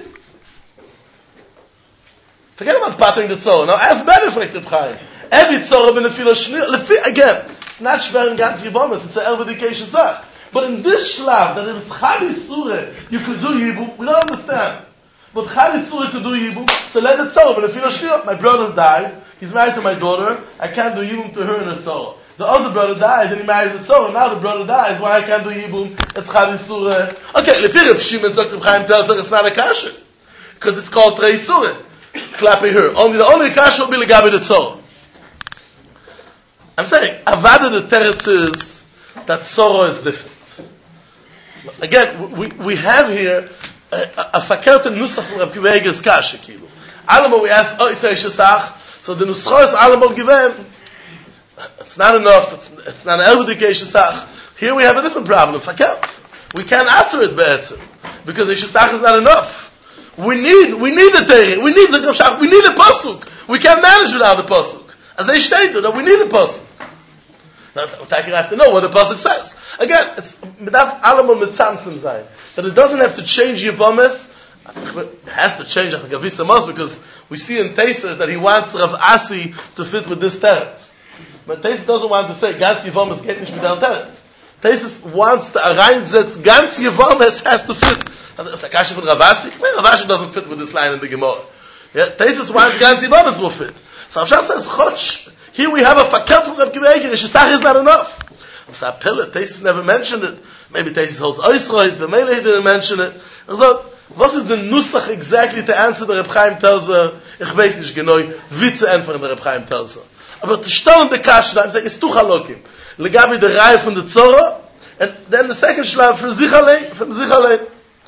Forget about patering the tzorah. Now ask better for Reb Chaim. Every tzorah benefila shniya, again, it's not shver in ganz Yavamas, it's an Ervedikei Shazach. But in this shlav, that it is Chad Yisura, you could do yibu, we don't understand. But Chad Yisura could do yibu, so let the tzorah benefila shniya. My brother died, he's married to my daughter, I can't do yibum to her in the tzorah. The other brother dies and he marries the tzorah. Now the brother dies. Why I can't do yibum? It's Chad Yisura. Okay, Lefi Reb Shimon Dr. Chaim Telzer, it's not a kasha. Because it's called Trei Yisura. Clapping her. The only kasha will be Legabi the tzorah. I'm saying, Avada the teretz is that tzorah is different. Again, we have here a fakert and nusach from Reb Kiva Eger's kasha. Alamo we ask, it's a Yishasach. So the nusach is Alamo given. It's not enough. It's not an Ervedikei Shesach. Here we have a different problem. Fakert. We can't answer it be'etzim. Because the Shesach is not enough. We need the Teiri. We need the Gavshach. We need a Pasuk. We can't manage without the Pasuk. As they stated, that we need a Pasuk. Now, I have to know what the Pasuk says. Again, it's Midaf Alamon Mitzamtzim Zayin. That it doesn't have to change Yavamas. It has to change Achagavisa Mos, because we see in Tesis that he wants Rav Asi to fit with this teretz. But Tesis doesn't want to say ganz Yavamas geht nicht mit der teretz. Tesis wants to reinsetz ganz Yavamas has to fit. That's the kasha from Rav Asi. Rav Asi doesn't fit with this line in the Gemara. Yeah, Tesis wants ganz Yavamas will fit. So Rav Shach says, Chotch, here we have a fakir from Reb Kiva Eger. Shesach is not enough. I'm saying, Tesis never mentioned it. Maybe Tesis holds Oisrois, but Mele he didn't mention it. So, what is the Nusach exactly to answer the Reb Chaim Telzer? Ich weiß nicht genau, wie zu antworten der Reb Chaim Telzer. Aber to stellen the kasha, I'm saying, it's two halokim. Legabi the Reihe from the Tzorah, and then the second shlav from sich allein.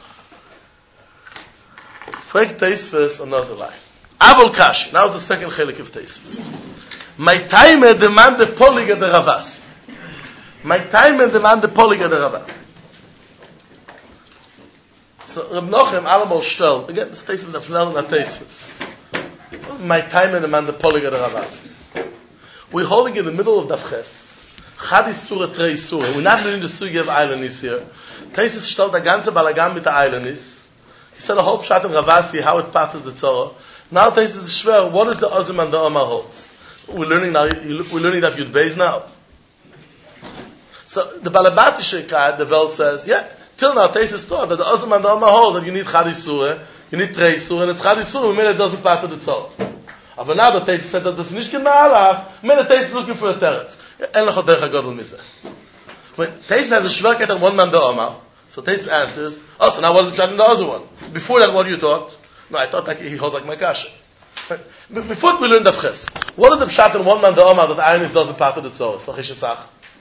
Frag Teisves another line. Avol Kashi. Now the second chelik of Teisves. My time demand the poliga the Ravasi. My time demand the poliga the Ravasi. So Reb Nochem allemal stellt, again, this Teisves of Nel and Teisves. My time demand the poliga the Ravasi. We're holding in the middle of Davches. Chad Yisura, Trei Yisura. We're not learning the sugi of Eilenis here. Teisves stellt the ganze Balagan with the Eilenis. He said a whole pshat in Ravasi, how it passes the Tzorah. Now Teisves is shver, what is the Ozim and the Omar holds? We're learning that Yud Beis now. So the Balabatische Kai, the Welt says, yeah, till now, Taisus taught that the Osman and the Oma hold that you need Chadisure, you need Treisure, and it's Chadisure, when it doesn't part of the Tzor. But now the Taisus said that this is not Mahalach, when the Taisus is looking for a teretz. En lechot derech hagodol mizeh. When Taisus has a Shverket on one man the Oma, so Taisus answers, oh, so now what is the Pshat in the other one? Before that, what you thought? No, I thought that he holds like my kasha. Before we learned the Ches, what is the Pshat in one man the Oma that the Ionis doesn't part of the Tzor? It's Lachish Esach.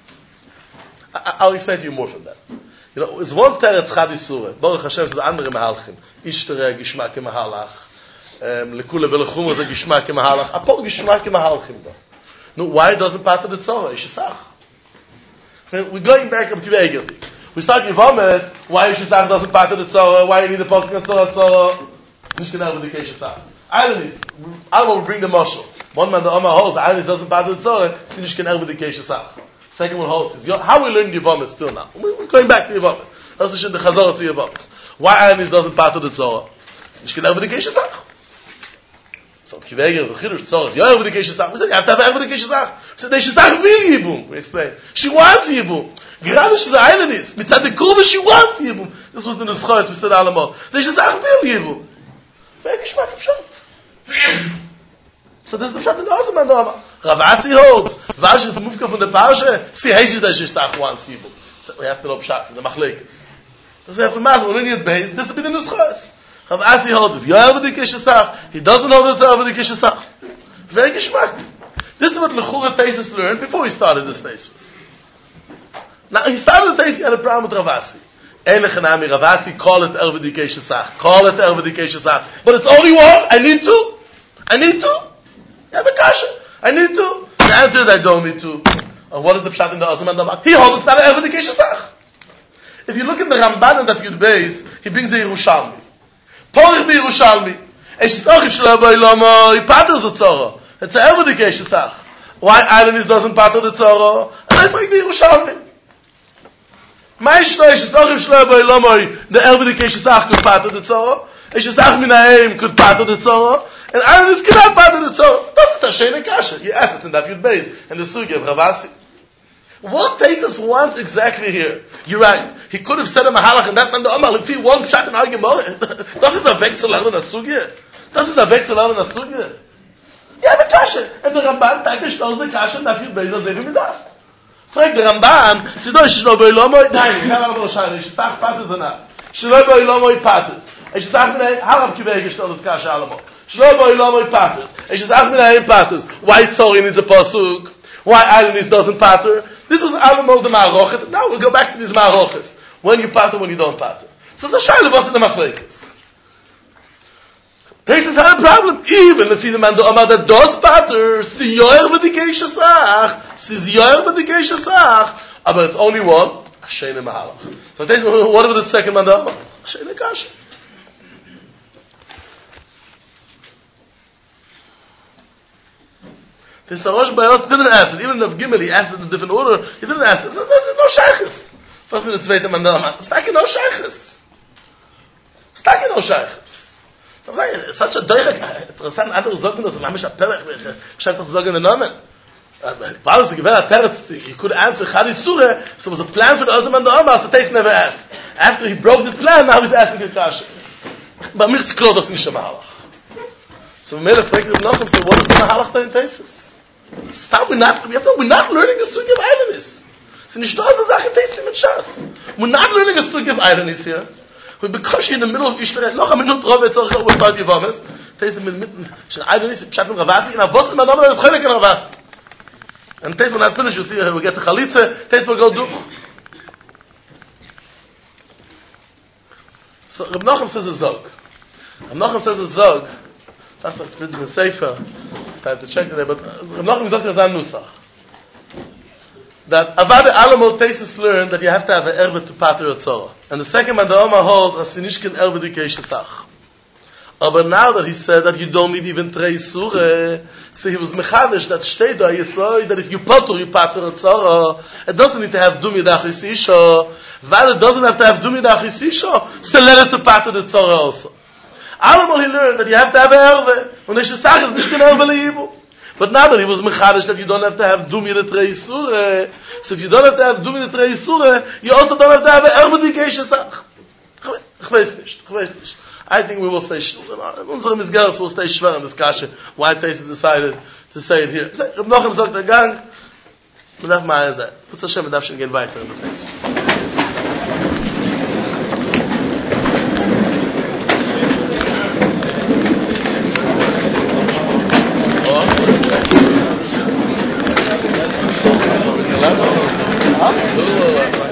I'll explain to you more from that. You know, it's one teretz Chadisure. Baruch Hashem is the andere Mahalchim. Ishtere Gishmak Mahalach. Lekule velechum is a Gishmak Mahalach. A por Gishmak Mahalchim though. No, why it doesn't part of the Tzorah? Ishesach. We're going back up to Egel. We start Yevomes. Why Ishesach doesn't part of the Tzorah? Why you need the Pasuk on Tzorah? Nishkenar with the Ishesach. Ironis. I will bring the Moshel. One man the Oma holds. Ironis doesn't part of the Tzorah. So Nishkenar with the Ishesach. Second one holds. How we learn Yevomes still now? We're going back to Yevomes. That's the Chazorah to Yevomes. Why Ironis doesn't part of the Tzorah? So Nishkenar with the Ishesach. So Kiveger is a Chidush Tzorah. Yoyer with the Keshesach. We said, you have to have with the Keshesach. We said, the Keshesach will Yibum. We explained. She wants Yibum. Gerade she's an islandist. Mitzad the Kurva, she wants Yibum. This was the Nuschos, we said Alamor. The Keshesach will Yibum. Very Geschmack of Pshat. So this is the Pshat in the Osman Doma. Rav Asi holds. Vash is the Mufka from the Parsha. See, Heish the Keshesach wants Yibum. So we have to know Pshat, the Machlekes. That's we have to master. When we need base, this will be the Nuschos. Rav Asi holds it. Yoyer with the Keshesach. He doesn't hold it over the Keshesach. Very Geschmack. This is what Lechura Taisus learned before he started this Taisus. Now, he started the Taisus, he had a problem with Rav Asi. Elechanami, Rav Asi, call it over the Keshesach. Call it over the Keshesach. But it's only one. I need to. You have a kasha. I need to. The answer is, I don't need to. What is the Pshat in the Azam and the Mak? He holds it's not over the Keshesach. If you look in the Ramban and that Yud Beis, he brings the Yerushalmi. Porich b'Yerushalmi. Eshtoch Yishloi B'Ilamo, he patters the Tzorah. It's a ever the Keshesach. Why Irenis doesn't patter the Tzorah? And I find the Yerushalmi. My Eshtoch Yishloi B'Ilamo, the ever the Keshesach could patter the Tzorah. Eshesach Minaim could patter the Tzorah. And Irenis cannot patter the Tzorah. That's the Shene Kasha. You asked it in that Yud Beis, and the Sugi of Rav Asi. What Taisus wants exactly here? You're right. He could have said a Mahalach and that man the Omal. If he won Pshat and Al-Gemorah, das ist ein Wechsel an der Sugye. Das ist ein Wechsel an der Sugye. Ja, the Kasche. Und der Ramban teilt nicht aus der Kasche und dafür Beis sehr wie darf. Fragt der Ramban, sie doch Shloi B'Ilamo, nein, ich habe aber schein, ich sag Pater Zanah. Shloi B'Ilamo Pater. Ich sag mir ein Harab Kivei gestellt das Kasche allemal. Shloi B'Ilamo Pater. Ich sag mir ein Pater. Why Tzori needs a pasuk? Why Irenis doesn't pater? This was Alamol the Ma'arochet. Now we'll go back to these Ma'aroches. When you pater, when you don't pater. So it's a Shaila was in the Machlekes. Taisus had a problem. Even if the man that does pater, si yoyer v'dikei shesach, but it's only one, Hashem Mahalach. So Taisus, what about the second man the Hashem Kasha? The Sarosh Bayos didn't ask it. Even if Gimel, he asked it in a different order, he didn't ask it. No shaykhs. First with the zweite man da. It's like no shaykhs. It's like no shaykhs. So I'm saying, it's such a doichak. Interessant, andere sagen das, man mich a Perech, schreibt das sagen in den Namen. Paulus, given a teretz, he could answer Chadisure, so it was a plan for the other man da, but the Taisus never asked. After he broke this plan, now he's asking the Kasha. But mich klar, das nicht a Mahalach. So when Mele fragt him noch, so what is the Mahalach by the Taisus? Stop, we're not learning the Sugi of Irenis. So nicht nur so Sache tasting mit Shas. We're not learning the Sugi of Irenis here. We're because in the middle of Ishtere, noch a minute drauf, jetzt auch über Start Yevomes, tasting mit mitten, schon Irenis, Pshat in Ravasi, and I've lost my number, there's Chonek in Ravasi. And taste when I finish, you see, we'll get the Chalitze, taste will go do. So Reb Nochem says a Zog. That's what's written in the Sefer. I have to check it there, but Reb Nochem Zog is an Nusach. That Avada Alamol Taisus learned that you have to have an erbe to pater a Tzorah. And the second man, the Oma holds, as Sinishkin erbe di Keishesach. But now that he said that you don't need even Trei Surah, so he was mechadish that steht da, that if you pater a Tzorah, it doesn't need to have Dumi Dachis Isha. While it doesn't have to have Dumi Dachis Isha, still let it to pater the Tzorah also. Alamol he learned that you have to have an erbe, and the Shesach is nicht erbe leibu. But now that he was mechadish that you don't have to have dumi the trei surah, so if you don't have to have dumi the trei surah, you also don't have to have an erbedi geishesach. Ich weiß nicht. I think we will say unsere Misgaras will stay schwer in this kasha. Why Taisa decided to say it here? Reb Nochem sagt der Gang, man darf mal sein. Putz Hashem, man darf schon gehen weiter in der Text. Oh.